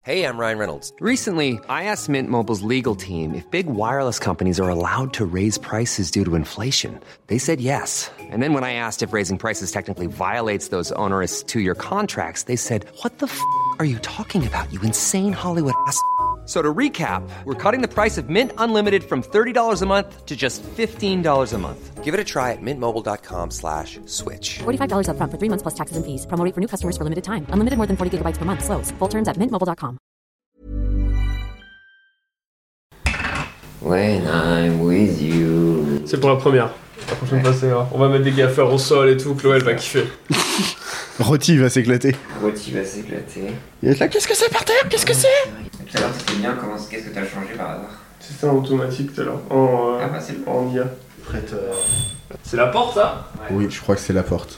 Hey, I'm Ryan Reynolds. Recently, I asked Mint Mobile's legal team if big wireless companies are allowed to raise prices due to inflation. They said yes. And then when I asked if raising prices technically violates those onerous two-year contracts, they said, "What the f*** are you talking about, you insane Hollywood ass?" So to recap, we're cutting the price of Mint Unlimited from $30 a month to just $15 a month. Give it a try at mintmobile.com/switch. $45 up front for 3 months plus taxes and fees. Promo rate for new customers for limited time. Unlimited more than 40 gigabytes per month. Slows full terms at mintmobile.com. When I'm with you. C'est pour la première. La prochaine fois, c'est grave. On va mettre des gaffeurs au sol et tout. Chloé, elle va kiffer. Rôti va s'éclater. Rôti va s'éclater. Il est là, qu'est-ce que c'est par terre? Qu'est-ce que c'est? Tout à l'heure, c'était bien. Qu'est-ce que t'as changé par hasard? C'était en automatique tout à l'heure. C'est le En IA. Prête. C'est la porte, ça? Oui, je crois que c'est la porte.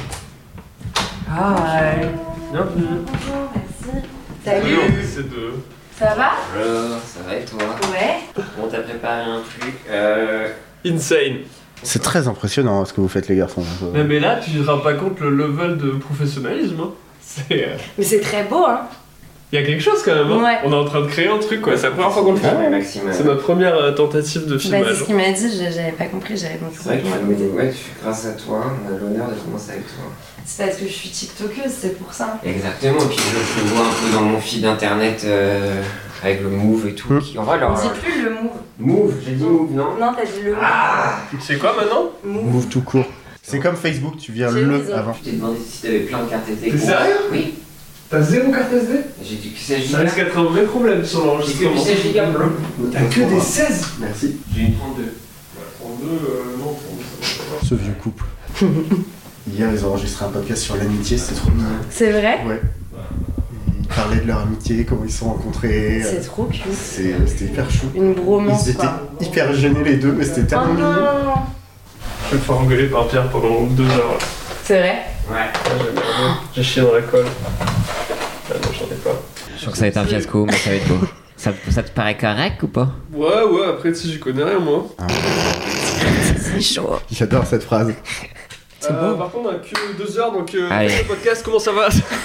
Hi. Bienvenue. Bonjour, merci. Salut. C'est deux. Ça va? Bonjour, ça va et toi? Ouais. On t'a préparé un truc. Insane. C'est très impressionnant ce que vous faites, les garçons. Mais là, tu te rends pas compte le level de professionnalisme. Hein. Mais c'est très beau, hein? Il y a quelque chose quand même. Hein. Ouais. On est en train de créer un truc, quoi. C'est la première fois qu'on le fait. Ouais, Maxime. C'est notre première tentative de Bah, filmage. c'est ce qu'il m'a dit, j'avais pas compris, j'avais donc C'est vrai que grâce à toi, on a l'honneur de commencer avec toi. C'est parce que je suis TikTokeuse, c'est pour ça. Exactement, et puis je te vois un peu dans mon feed internet avec le Move et tout. En vrai, alors, On dit plus le move. Move, j'ai dit Move, non? Non, t'as dit le move. C'est quoi maintenant? Move tout court. C'est comme Facebook, tu viens J'ai le raison. avant. Je t'ai demandé si t'avais plein de cartes SD. T'es sérieux? Oui. T'as 0 carte SD? J'ai dit que 16 Ça gigas. risque d'être un vrai problème sur J'ai que l'enregistrement. du 16 gigas, bro. T'as que des 16? Merci. J'ai une 32. 32, non, 32, ça va pas. Ce vieux couple. Hier, ils ont enregistré un podcast sur l'amitié, c'était trop mignon. C'est vrai? Ouais. Ils parlaient de leur amitié, comment ils se sont rencontrés. C'est trop cute. C'était hyper chou. Une bromance, Ils étaient quoi. hyper gênés les deux, mais c'était Oh tellement mignon. non! Je vais me faire engueuler par Pierre pendant 2 heures. C'est vrai? Ouais. J'ai chié dans la colle. Ah non, j'en ai pas. Je sens que ça va être un fiasco, mais ça va être beau. Ça te paraît correct ou pas? Ouais, après, si j'y connais rien, moi. C'est chaud. J'adore cette phrase. C'est bon. Par contre, on a que 2 heures, donc Allez. le podcast, comment ça va?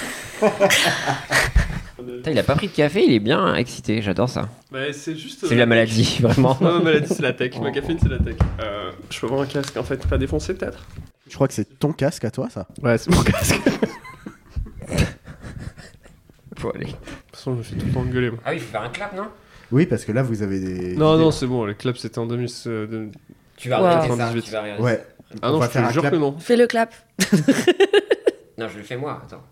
Putain, il a pas pris de café, il est bien excité, j'adore ça. Bah, c'est juste. C'est la maladie, vraiment. Non, ma maladie, c'est la tech. Ma caféine, c'est la tech. Je peux avoir un casque, en fait, pas défoncé, peut-être? Je crois que c'est ton casque à toi, ça. Ouais, c'est mon casque. Faut aller. De toute façon, je me fais tout le temps engueuler, moi. Ah oui, il faut faire un clap, non? Oui, parce que là, vous avez des... Non, c'est bon, le clap, c'était en 2000. Tu vas Wow. regarder ça, 98. tu vas regarder Ouais. Ah On non, va je faire te un jure clap. que non. Fais le clap. ça. Non, je le fais moi, attends.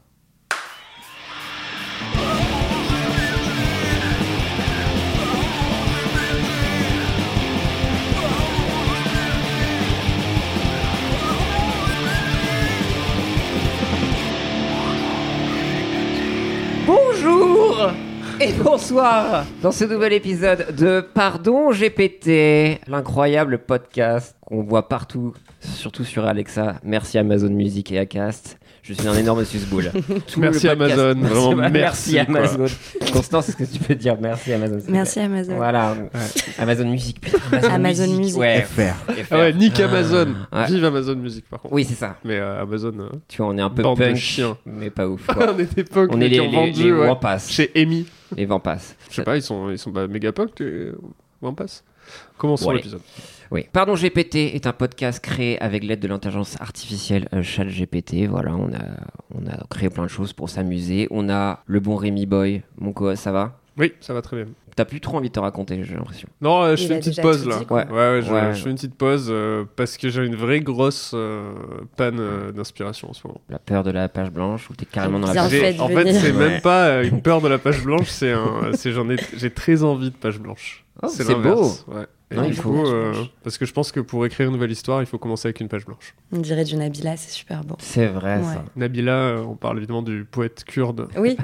Bonjour et bonsoir dans ce nouvel épisode de Pardon GPT, l'incroyable podcast qu'on voit partout, surtout sur Alexa. Merci Amazon Music et Acast. Je suis un énorme susboule. Tout Merci le podcast. Amazon, vraiment merci merci, quoi. Amazon. Constance, est-ce que tu peux dire merci Amazon? s'il te Merci plaît Amazon. Voilà, Amazon Music. putain, Amazon Music. Ouais. FR. Ah ouais, nique Amazon. Ouais. Vive Amazon Music, par contre. Oui, c'est ça. Mais Amazon, Tu vois, on est un peu Bande de punk, chiens. mais pas ouf. quoi. on est des punks On est qui les ont vendu vents passent. chez Amy. Les vents passent. Je sais pas, ils sont méga punks, les vents passent. Commençons Ouais. l'épisode. Oui. Pardon GPT est un podcast créé avec l'aide de l'intelligence artificielle ChatGPT. Voilà, on a créé plein de choses pour s'amuser. On a le bon Rémi Boy. Mon co, ça va? Oui, ça va très bien. T'as plus trop envie de te raconter, j'ai l'impression. Non, je Il fais a une petite déjà pause tout là. dit, quoi. Ouais, Ouais. je fais une petite pause parce que j'ai une vraie grosse panne d'inspiration en ce moment. La peur de la page blanche ou t'es carrément dans la Bien page fait blanche? de En fait, venir. c'est Ouais. même pas une peur de la page blanche, j'ai très envie de page blanche. Oh, c'est l'inverse, ouais. Et Non, du il faut. coup, parce que je pense que pour écrire une nouvelle histoire, il faut commencer avec une page blanche. On dirait du Nabila, c'est super beau. C'est vrai, Ouais. ça. Nabila, on parle évidemment du poète kurde. Oui.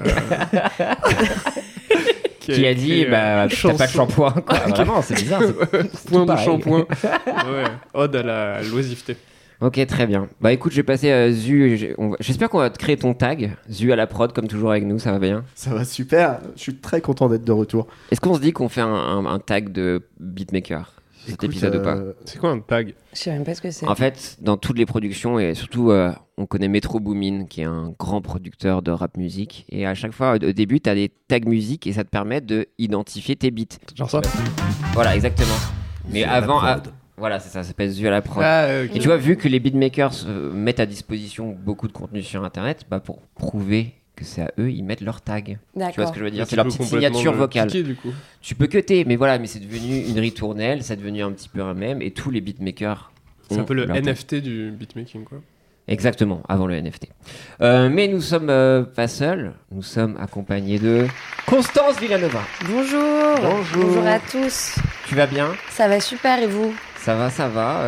Qui a dit, écrit, bah, t'as chanson. pas de shampoing, quoi. Vraiment, c'est bizarre. c'est Point tout de pareil. shampoing. Ouais, ode à la l'oisiveté. Ok, très bien. Bah écoute, j'ai passé Zu. J'espère qu'on va te créer ton tag. Zu à la prod, comme toujours avec nous, ça va bien. Ça va super. Je suis très content d'être de retour. Est-ce qu'on se dit qu'on fait un tag de beatmaker cet Écoute, épisode ou pas. C'est quoi un tag? Je sais même pas ce que c'est. En fait, dans toutes les productions, et surtout, on connaît Metro Boomin, qui est un grand producteur de rap musique. Et à chaque fois, au début, tu as des tags musique et ça te permet de identifier tes beats. Genre ça? Voilà, exactement. Mais Via la avant, prod. voilà, c'est ça s'appelle via la prod. Ah, ok. Et tu vois, vu que les beatmakers mettent à disposition beaucoup de contenu sur Internet, bah pour prouver que c'est à eux, ils mettent leur tag. Tu vois ce D'accord. que je veux dire? Tu C'est leur peux petite complètement signature le vocale. cliquer, du coup. Tu peux cutter, mais voilà, mais c'est devenu une ritournelle, c'est devenu un petit peu un mème, et tous les beatmakers. C'est un ont peu le leur tag. NFT du beatmaking, quoi. Exactement, avant le NFT. Mais nous sommes pas seuls, nous sommes accompagnés de Constance Villanova. Bonjour. Bonjour. Bonjour à tous. Tu vas bien? Ça va super et vous? Ça va, ça va.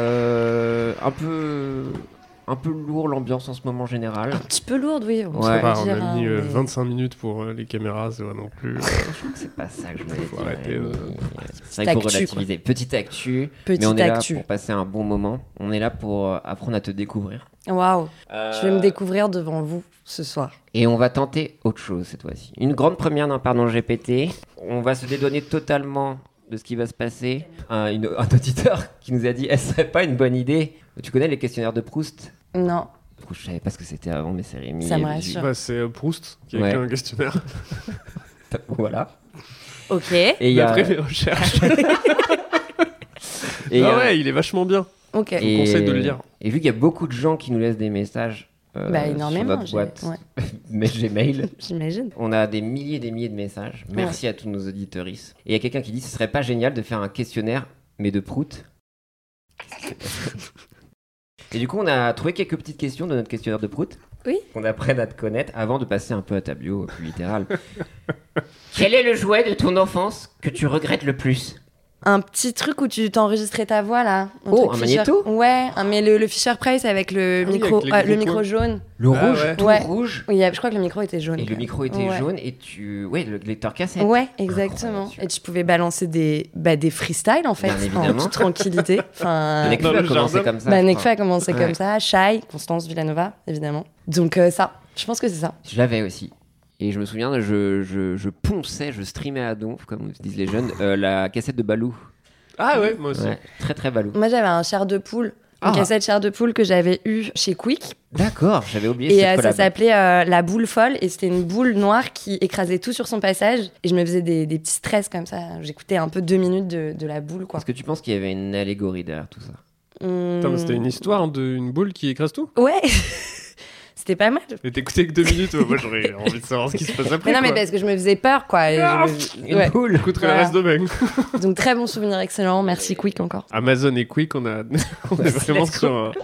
Un peu lourd l'ambiance en ce moment général. Un petit peu lourde, oui. On Ouais. Ça saurait va, on dire, a hein, mis mais- 25 minutes pour les caméras, c'est pas non plus. C'est pas ça que je voulais Faut dire. arrêter, C'est vrai qu'il faut actu, relativiser. Petite actu, Petite mais on est là actu. pour passer un bon moment. On est là pour apprendre à te découvrir. Waouh. Je vais me découvrir devant vous ce soir. Et on va tenter autre chose cette fois-ci. Une grande première d'un Pardon GPT. On va se dédouaner totalement de ce qui va se passer. Un auditeur qui nous a dit: est-ce serait pas une bonne idée? Tu connais les questionnaires de Proust? Non. Proust, je savais pas ce que c'était avant, mais c'est Rémi. Ça me et- rassure. Bah, c'est Proust qui a Ouais. écrit un questionnaire. Voilà. Ok. Et il y a. D'après mes recherches. et il y a- Ah ouais, il est vachement bien. Ok. et- conseille de le lire. Et vu qu'il y a beaucoup de gens qui nous laissent des messages Bah, sur énormément. notre boîte Ouais, mais Gmail, j'imagine. on a des milliers et des milliers de messages. Merci à tous nos auditeuristes. Et il y a quelqu'un qui dit: ce serait pas génial de faire un questionnaire, mais de prout. Et du coup, on a trouvé quelques petites questions de notre questionnaire de prout. Oui. Qu'on apprenne à te connaître avant de passer un peu à ta bio plus littérale. Quel est le jouet de ton enfance que tu regrettes le plus? Un petit truc où tu t'enregistrais ta voix là. Oh, truc un Fisher- magnéto? Ouais, mais le Fisher Price avec le Ah oui, micro, avec les le gros micro jaune. Le Ah rouge, ouais. tout Ouais. rouge. Oui, je crois que le micro était jaune. Et le micro était Ouais. jaune et tu... Ouais, le lecteur cassette. Ouais, exactement. Incroyable. Et tu pouvais balancer des freestyles en fait, Bien en évidemment. toute tranquillité. Enfin, Nekfeu Dans a le commencé jardin. comme ça. bah, je Nekfeu crois. a commencé Ouais. comme ça, Shai, Constance Villanova, évidemment. Donc ça, je pense que c'est ça. Je l'avais aussi. Et je me souviens, je ponçais, je streamais à donf, comme disent les jeunes, la cassette de Balou. Ah ouais, moi aussi. Ouais, très très Balou. Moi, j'avais un chair de poule, Ah. une cassette chair de poule que j'avais eue chez Quick. D'accord, j'avais oublié Et cette ça collab. s'appelait La Boule Folle. Et c'était une boule noire qui écrasait tout sur son passage. Et je me faisais des petits stress comme ça. J'écoutais un peu 2 minutes de la boule, quoi. Est-ce que tu penses qu'il y avait une allégorie derrière tout ça? Attends, mais c'était une histoire d'une boule qui écrase tout? Ouais C'était pas mal. Et t'écoutais que 2 minutes, moi j'aurais envie de savoir ce qui se passe après. Mais non, mais quoi. parce que je me faisais peur, quoi. Et Une ouais. boule. J'écouterai Voilà. le reste demain. Donc, très bon souvenir, excellent. Merci, Quick, encore. Amazon et Quick, on est vraiment Let's go. sur un...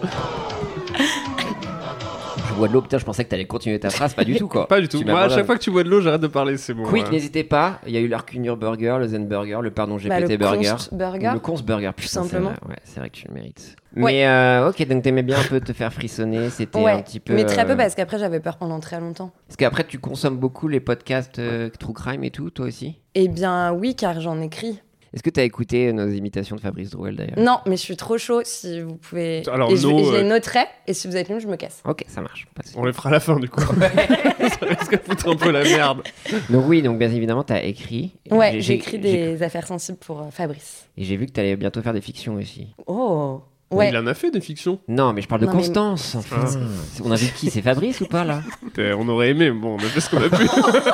Je bois de l'eau, putain, je pensais que t'allais continuer ta phrase, pas du tout quoi. Pas du tout. Tu Moi, à m'abandonnes. chaque fois que tu bois de l'eau, j'arrête de parler, c'est bon. Quick, n'hésitez pas, il y a eu l'Arcunur Burger, le Zen Burger, le Pardon GPT le Burger. Const Burger. Le Const Burger, Tout putain, simplement. Ouais, c'est vrai que tu le mérites. Ouais. Mais ok, donc t'aimais bien un peu te faire frissonner, c'était Ouais, un petit peu... mais très peu parce qu'après j'avais peur pendant très longtemps. Parce qu'après tu consommes beaucoup les podcasts True Crime et tout, toi aussi? Eh bien oui, car j'en écris. Est-ce que t'as écouté nos imitations de Fabrice Drouel d'ailleurs? Non, mais je suis trop chaud si vous pouvez. Alors, et je no, les noterai, et si vous êtes nul, je me casse. Ok, ça marche. Pas de souci. On les fera à la fin, du coup. Ça risque de foutre un peu la merde. Donc oui, donc bien évidemment t'as écrit. Et Ouais, j'ai écrit des affaires sensibles pour Fabrice. Et j'ai vu que t'allais bientôt faire des fictions aussi. Oh ouais. Il en a fait des fictions. Non, mais je parle de Non, mais- Constance. Enfin, on invite qui? C'est Fabrice ou pas là? On aurait aimé, bon, on a fait ce qu'on a pu.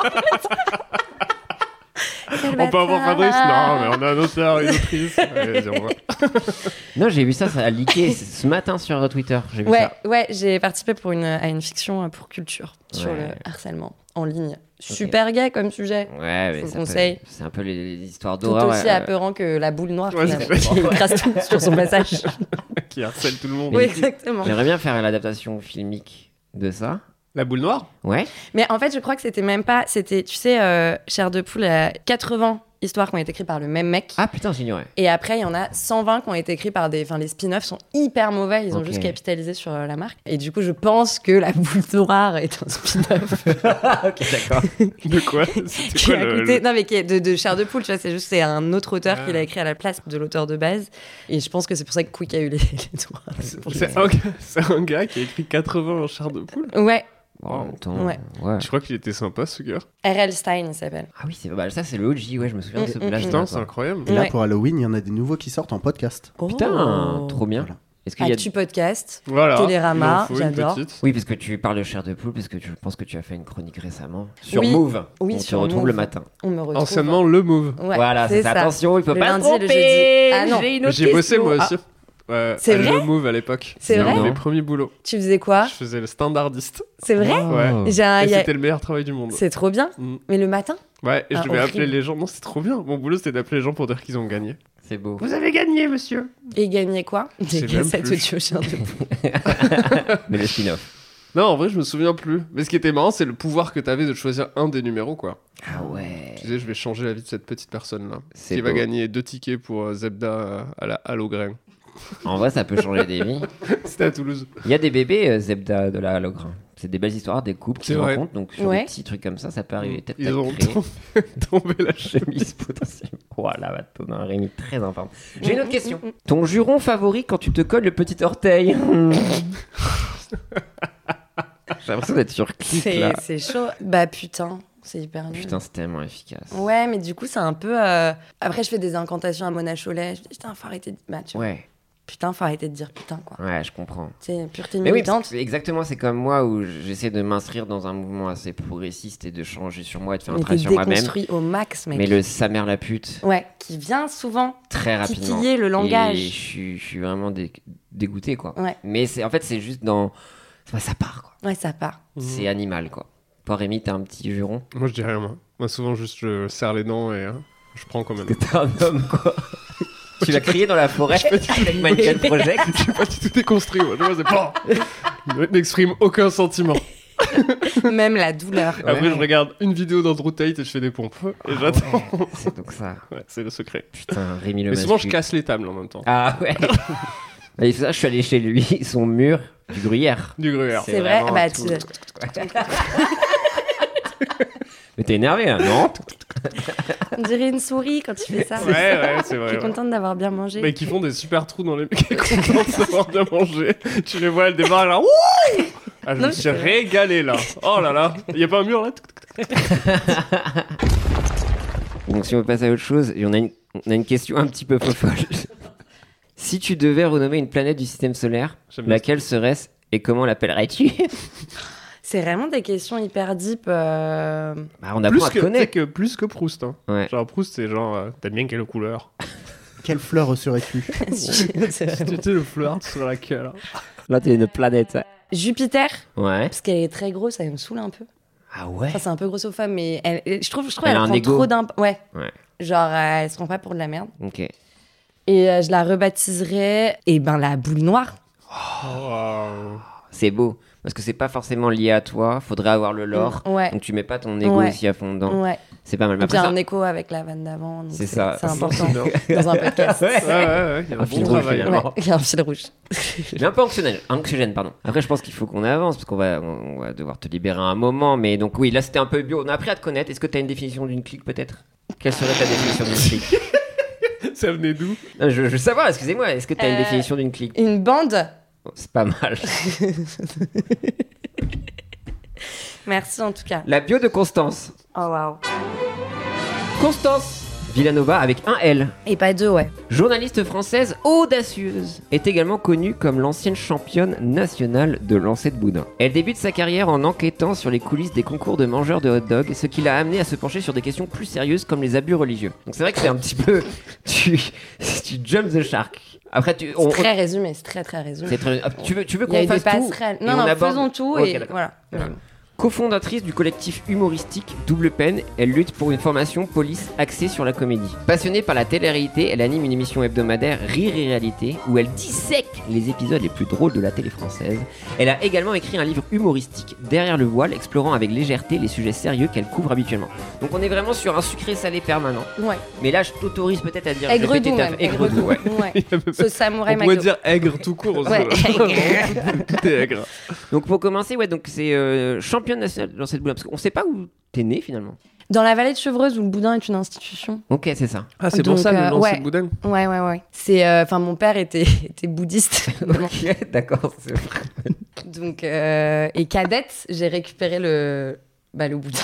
Quel On peut avoir bâtard. Fabrice? Non, mais on a un auteur, une autrice. Allez, vas-y, on va. Non, j'ai vu ça, ça a leaké ce matin sur Twitter. J'ai vu Ouais, ça. ouais, j'ai participé à une fiction pour Culture sur Ouais. le harcèlement en ligne. Super gay comme sujet. Ouais, mais Je vous ça conseille. peut- c'est un peu les histoires Tout d'horreur. aussi apeurant que la boule noire Ouais, finalement, c'est qui écrase tout sur son passage. Qui harcèle tout le monde. Oui, exactement. J'aimerais bien faire l'adaptation filmique de ça. La boule noire? Ouais. Mais en fait, je crois que c'était même pas. C'était, tu sais, Chair de poule, il y a 80 histoires qui ont été écrites par le même mec. Ah putain, j'ignorais. Et après, il y en a 120 qui ont été écrits par des. Enfin, les spin-offs sont hyper mauvais. Ils ont Ok. juste capitalisé sur la marque. Et du coup, je pense que La Boule Noire est un spin-off Ok, d'accord. De quoi? C'était qui quoi a le... coûté. Non, mais qui est de Chair de poule, tu vois. C'est juste, c'est un autre auteur Ah. qui l'a écrit à la place de l'auteur de base. Et je pense que c'est pour ça que Quick a eu les droits. C'est un gars qui a écrit 80 en chair de poule. Ouais. En même temps, Ouais. Je crois qu'il était sympa, ce gars. R.L. Stein, il s'appelle. Ah oui, ça c'est le OG, ouais, je me souviens de ce blast. Putain, c'est incroyable. Et là, Ouais. pour Halloween, il y en a des nouveaux qui sortent en podcast. Putain, Oh. trop bien. Voilà. Est-ce qu'il y a... Actu Podcast. Voilà. Télérama, Il en faut une j'adore. petite. Oui, parce que tu parles de chair de poule, parce que je pense que tu as fait une chronique récemment sur Oui. Move. Oui, On se sur retrouve Move. le matin. On me retrouve. Anciennement, le Move. Ouais, Voilà, c'est ça. Attention, il faut Le pas lundi se et le tromper. jeudi. Ah non. J'ai une autre J'ai bossé question. moi Ah, aussi. Ouais, C'est à vrai le Move à l'époque. C'est vrai Mes premiers boulots. Tu faisais quoi? Je faisais le standardiste. C'est vrai? Ouais. J'ai un- Et il y a- c'était le meilleur travail du monde. C'est trop bien. Mm. Mais le matin? Ouais, et je Ah, devais appeler horrible. les gens. Non, c'était trop bien. Mon boulot, c'était d'appeler les gens pour dire qu'ils ont gagné. C'est beau. Vous avez gagné, monsieur. Et gagner quoi? Des sais même cassettes plus. audio chien de poule. Mais le spin-off. Non, en vrai, je me souviens plus. Mais ce qui était marrant, c'est le pouvoir que t'avais de choisir un des numéros, quoi. Ah ouais. Tu disais, je vais changer la vie de cette petite personne-là. C'est Qui va beau. gagner 2 tickets pour Zebda à la Halograin. En vrai, ça peut changer des vies. C'était à Toulouse. Il y a des bébés Zebda de la Halograin. C'est des belles histoires, des couples qui C'est se vrai. rencontrent. Donc, sur Ouais. des petits trucs comme ça peut arriver. Peut-être Ils ont créer tombé la chemise chemise. potentiellement. Voilà, va te donner un Rémi très informe. J'ai une autre question. Ton juron favori quand tu te colles le petit orteil J'ai l'impression d'être sur clic là. C'est chaud. Bah putain, c'est hyper nul. Putain, c'est tellement efficace. Ouais, mais du coup, c'est un peu. Après, je fais des incantations à Mona Cholet. Je dis, putain, faut arrêter de. Bah, tu vois. Ouais, Putain, faut arrêter de dire putain, quoi. ouais, je comprends. C'est pureté Mais oui, militante. parce que exactement, c'est comme moi où j'essaie de m'inscrire dans un mouvement assez progressiste et de changer sur moi et de faire un Mais travail t'es sur moi-même. déconstruit au max, mec. Mais le sa mère la pute, Ouais, qui vient souvent très rapidement. titiller le langage. Et je suis vraiment dégoûté, quoi. Ouais. Mais en fait, c'est juste dans. Enfin, ça part, quoi. Ouais, ça part. C'est animal, quoi. Toi, Rémi, t'as un petit juron Moi, je dis rien, moi. Moi, souvent, juste, je serre les dents et je prends comme un que t'es un homme, quoi. Tu vas crier dans la forêt avec Michael Project. Je suis pas du tout déconstruit, moi. Moi, c'est pas. Je n'exprime aucun sentiment. Même la douleur. Après, je regarde une vidéo d'Andrew Tate et je fais des pompes. Et j'attends. C'est donc ça. Ouais, c'est le secret. Putain, Rémi le Mais souvent, je masculin. casse les tables en même temps. Ah ouais. Et ça, je suis allé chez lui, son mur du gruyère. Du gruyère. C'est vrai, vraiment bah, tout. tu- Mais t'es énervé là, non on dirait une souris quand tu fais ça. Ouais, c'est Qui vrai. est contente d'avoir bien mangé. Mais qui font des super trous dans les mecs qui est contente d'avoir bien mangé. Tu les vois, elles démarrent là. Wouh ah, je Non, me suis c'est vrai. régalé là. Oh là là. Il y a pas un mur là. Donc si on passe à autre chose, on a une question un petit peu folle. Si tu devais renommer une planète du système solaire, J'aime bien laquelle serait-ce et comment l'appellerais-tu? C'est vraiment des questions hyper deep. Bah, on apprend Plus à que, te connaître. plus que Proust. Hein. Ouais. Genre Proust, c'est genre, t'aimes bien quelle couleur? Quelle fleur serais-tu? C'est Tu vraiment- sais, le fleur sur laquelle? Là, t'es une planète. Jupiter, Ouais. parce qu'elle est très grosse, elle me saoule un peu. Ah ouais. Enfin, c'est un peu grossophobe, mais je trouve Elle elle a un prend ego. trop d'impact. Ouais. Ouais. Genre, elle se prend pas pour de la merde. Ok. Et je la rebaptiserais, la boule noire. Wow. C'est beau. Parce que c'est pas forcément lié à toi. Faudrait avoir le lore. Ouais. Donc tu mets pas ton ego Ouais. aussi à fond dedans. Ouais. C'est pas mal. Mais Et puis, après, il y a ça... un écho avec la vanne d'avant. donc C'est ça. C'est important C'est bien. dans un podcast. Ouais, il y a Un un fil bon rouge, travail. finalement. Ouais, il y a un fil rouge. Mais un peu anxiogène, pardon. Après, je pense qu'il faut qu'on avance parce qu'on on va devoir te libérer un moment. Mais donc, oui, là, c'était un peu bio. On a appris à te connaître. Est-ce que tu as une définition d'une clique, peut-être? Quelle serait ta définition d'une clique? Ça venait d'où? Non, je veux savoir, excusez-moi. Est-ce que tu as une Euh, définition d'une clique? Une bande. Oh, c'est pas mal. Merci en tout cas. La bio de Constance. Oh waouh. Constance Villanova avec un L. Et pas deux, ouais. Journaliste française audacieuse, est également connue comme l'ancienne championne nationale de lancer de boudin. Elle débute sa carrière en enquêtant sur les coulisses des concours de mangeurs de hot dog, ce qui l'a amené à se pencher sur des questions plus sérieuses comme les abus religieux. Donc c'est vrai que c'est un petit peu... tu jump the shark. Après, C'est très résumé, c'est très très résumé. c'est très- tu veux Il y a qu'on eu des fasse tout passerelles. et Non, on non, aborde- faisons tout Ok, et d'accord. voilà. Cofondatrice du collectif humoristique Double Peine, elle lutte pour une formation police axée sur la comédie. Passionnée par la télé-réalité, elle anime une émission hebdomadaire Rire et Réalité où elle dissèque les épisodes les plus drôles de la télé française. Elle a également écrit un livre humoristique Derrière le voile, explorant avec légèreté les sujets sérieux qu'elle couvre habituellement. Donc on est vraiment sur un sucré-salé permanent. Ouais. Mais là, je t'autorise peut-être à dire... Aigre j'ai pété doux ta- même. Aigre doux, ouais. Ouais. Ce samouraï On pourrait McDo. dire aigre tout court aussi. Ouais, là. Tout est aigre. Donc pour commencer, ouais, donc c'est championne nationale dans cette boule. Parce qu'on sait pas où t'es né finalement. Dans la vallée de Chevreuse, où le boudin est une institution. Ok, c'est ça. Ah, c'est Donc, pour ça le lancer ouais. de boudin. Ouais. C'est, mon père était bouddhiste. Ok, d'accord, c'est vrai. Donc, et cadette, j'ai récupéré le boudin.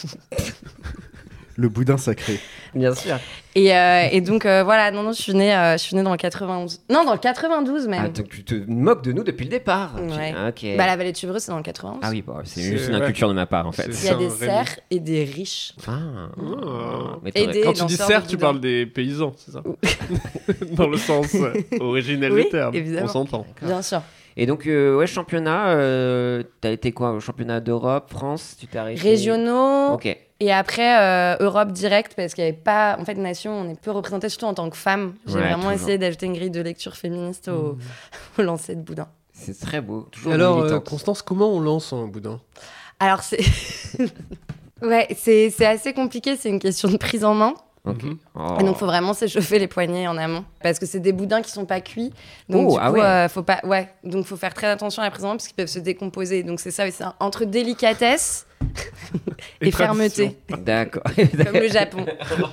Le boudin sacré. Bien sûr. Et donc, voilà, non, je suis née dans le 91. Non, dans le 92 même. Ah, donc tu te moques de nous depuis le départ. Ouais. Ok. La vallée de Chevreuse, c'est dans le 91. Ah oui, bon, c'est C'est- juste une ouais. inculture de ma part en fait. Il y a des Saint-Rémy. cerfs et des riches. Ah. Mais Et t'aurais- des- Quand tu dis lanceurs serre, de tu boudin. parles des paysans, c'est ça? Dans le sens originel Oui, du terme. évidemment. On s'entend. Bien sûr. Et donc, championnat, t'as été quoi au championnat d'Europe, France, tu t'es arrêté Régionaux. Ok. Et après, Europe direct, parce qu'il n'y avait pas. En fait, Nation, on est peu représenté, surtout en tant que femme. J'ai Ouais, vraiment toujours. essayé d'ajouter une grille de lecture féministe au lancer de boudin. C'est très beau. Toujours Alors, militante. Constance, comment on lance un boudin? Alors, c'est. Ouais, c'est assez compliqué, c'est une question de prise en main. Ok. Oh. Et donc, il faut vraiment s'échauffer les poignets en amont. Parce que c'est des boudins qui sont pas cuits. Donc, Oh, du ah coup, ouais. faut pas. Ouais. Donc, faut faire très attention à la prise en main parce qu'ils peuvent se décomposer. Donc, c'est ça aussi. Entre délicatesse et fermeté. D'accord. Comme le Japon.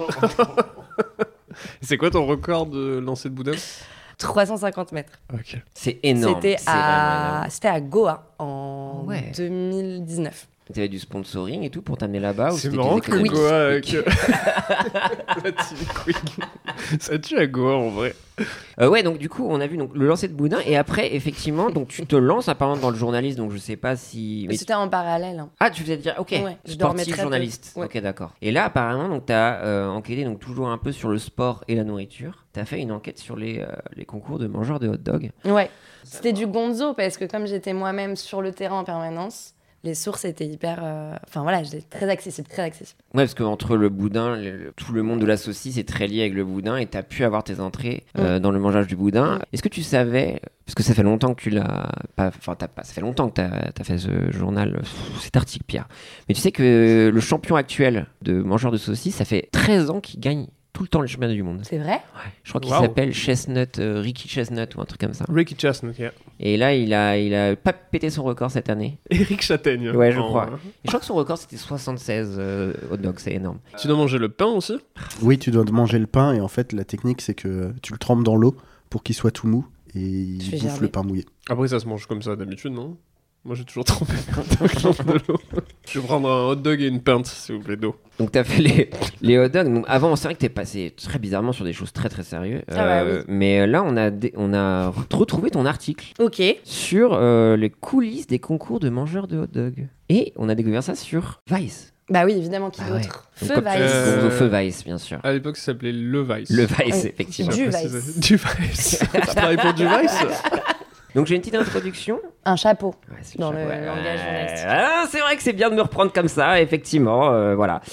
C'est quoi ton record de lancer de boudin? 350 mètres. Ok. C'est énorme. C'était C'est vraiment énorme. C'était à Goa en Ouais. 2019. T'avais du sponsoring et tout pour t'amener là-bas ou C'est c'était marrant des que économies Goa avec Quick. la team Quick. Ça tue à Goa en vrai. Ouais, donc du coup, on a vu donc, le lancer de boudin et après, effectivement, donc tu te lances apparemment dans le journalisme, donc je sais pas si. Mais... C'était en parallèle. Hein. Ah, tu faisais dire, ok, Ouais, je dormais sportif, très peu. journaliste. Ouais. Ok, d'accord. Et là, apparemment, donc t'as enquêté donc toujours un peu sur le sport et la nourriture. T'as fait une enquête sur les concours de mangeurs de hot dog. Ouais. C'était du gonzo parce que comme j'étais moi-même sur le terrain en permanence, les sources étaient hyper. Enfin voilà, j'étais très accessible, très accessible. Ouais, parce qu'entre le boudin, tout le monde de la saucisse est très lié avec le boudin et t'as pu avoir tes entrées dans le mangeage du boudin. Est-ce que tu savais, parce que ça fait longtemps que tu l'as pas, enfin ça fait longtemps que t'as fait ce journal, cet article, Pierre. Mais tu sais que le champion actuel de mangeur de saucisses, ça fait 13 ans qu'il gagne tout le temps les championnats du monde. C'est vrai? Ouais. Je crois qu'il Waouh. s'appelle Chestnut, Ricky Chestnut ou un truc comme ça. Ricky Chestnut, yeah. Et là, il a pas pété son record cette année. Eric Châtaigne. Ouais, je En- crois. Et je crois que son record c'était 76 hot dogs, c'est énorme. Tu dois manger le pain aussi? Oui, tu dois manger le pain et en fait, la technique, c'est que tu le trempes dans l'eau pour qu'il soit tout mou et il fais bouffe germer. le pain mouillé. Après, ça se mange comme ça d'habitude, non? Moi, j'ai toujours trempé dans de l'eau. Je vais prendre un hot dog et une pinte, s'il vous plaît, d'eau. Donc t'as fait les hot dogs. Donc, avant, c'est vrai que t'es passé très bizarrement sur des choses très très sérieuses. Ah bah oui. Mais là, on a retrouvé ton article Ok. sur les coulisses des concours de mangeurs de hot dogs. Et on a découvert ça sur Vice. Bah oui, évidemment, qui Ah ouais. d'autre? Donc, Feu comme tu dis, Vice. Gonzo Feu Vice, bien sûr. À l'époque, ça s'appelait Le Vice. Le Vice, Ouais. effectivement. Du Précisé. Vice. Du Vice. Tu travailles pour du Vice? Donc j'ai une petite introduction. Un chapeau. Ouais, c'est Dans chapeau, le langage journalistique. Ah, c'est vrai que c'est bien de me reprendre comme ça, effectivement. Voilà.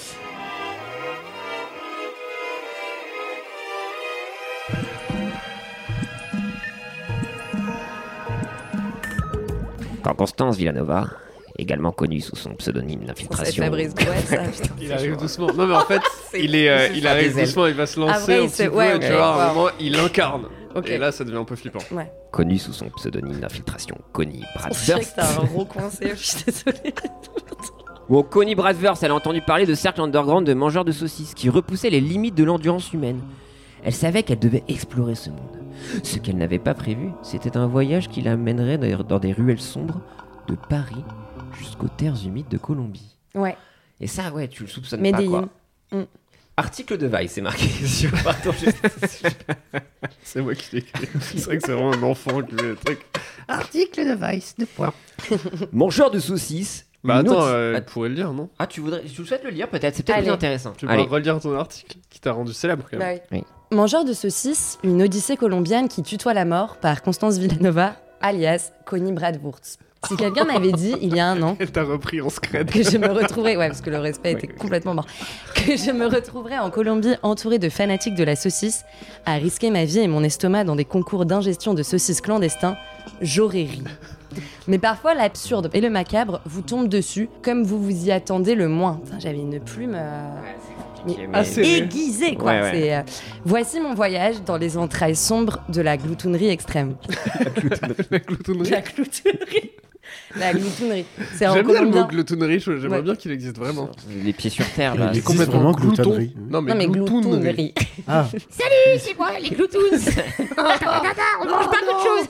Quand Constance Villanova, également connue sous son pseudonyme C'est d'infiltration. Fabrice Gouet, ça. Putain. Il arrive doucement. Non, mais en fait, C'est- il c'est ça, arrive des ailes. doucement, il va se lancer Après, un il petit se- peu, ouais, et ok, tu vois, à un wow. moment, il incarne. Ok. Et là, ça devient un peu flippant. Ouais. Connue sous son pseudonyme d'infiltration, Connie On dirait que Bradburst. t'as un gros coincé, je suis désolée. Bon, Connie Bradburst, elle a entendu parler de cercles underground de mangeurs de saucisses qui repoussaient les limites de l'endurance humaine. Elle savait qu'elle devait explorer ce monde. Ce qu'elle n'avait pas prévu, c'était un voyage qui l'amènerait dans des ruelles sombres de Paris jusqu'aux terres humides de Colombie. Ouais. Et ça, ouais, tu le soupçonnes Medellin. pas, quoi. Article de Vice, c'est marqué sur... Pardon, C'est moi qui l'ai écrit. C'est vrai que c'est vraiment un enfant qui fait le truc. Article de Vice, 2 points. Mangeur de saucisses. Bah une attends, autre- tu pourrais le lire, non? Ah, tu souhaites le lire peut-être? C'est peut-être Allez. plus intéressant. Tu peux Allez. relire ton article qui t'a rendu célèbre quand même. Bah oui. Oui. Mangeur de saucisses, une odyssée colombienne qui tutoie la mort par Constance Villanova, alias Connie Bradburst. Si quelqu'un m'avait dit il y a un an Elle t'a repris en scred. que je me retrouverais, ouais, parce que le respect était complètement mort, que je me retrouverais en Colombie entourée de fanatiques de la saucisse, à risquer ma vie et mon estomac dans des concours d'ingestion de saucisses clandestins, j'aurais ri. Mais parfois, l'absurde et le macabre vous tombent dessus comme vous vous y attendez le moins. Putain, j'avais une plume aiguisée, quoi. Ouais, ouais. C'est, voici mon voyage dans les entrailles sombres de la gloutonnerie extrême. La gloutonnerie. La gloutonnerie. La gloutonnerie. C'est en J'aime bien le mot colombien. gloutonnerie, j'aimerais Ouais. bien qu'il existe vraiment. Les pieds sur terre, là. Il est existe complètement vraiment glouton. gloutonnerie. Non, mais Non, mais gloutonnerie. gloutonnerie. Ah, C'est moi, les gloutons. On mange pas d'autre chose.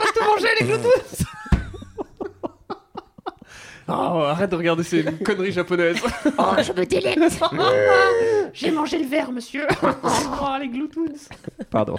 Oh, arrête de regarder ces conneries japonaises. Oh, je me délecte. J'ai mangé le verre, monsieur. Oh, les gloutons. Pardon.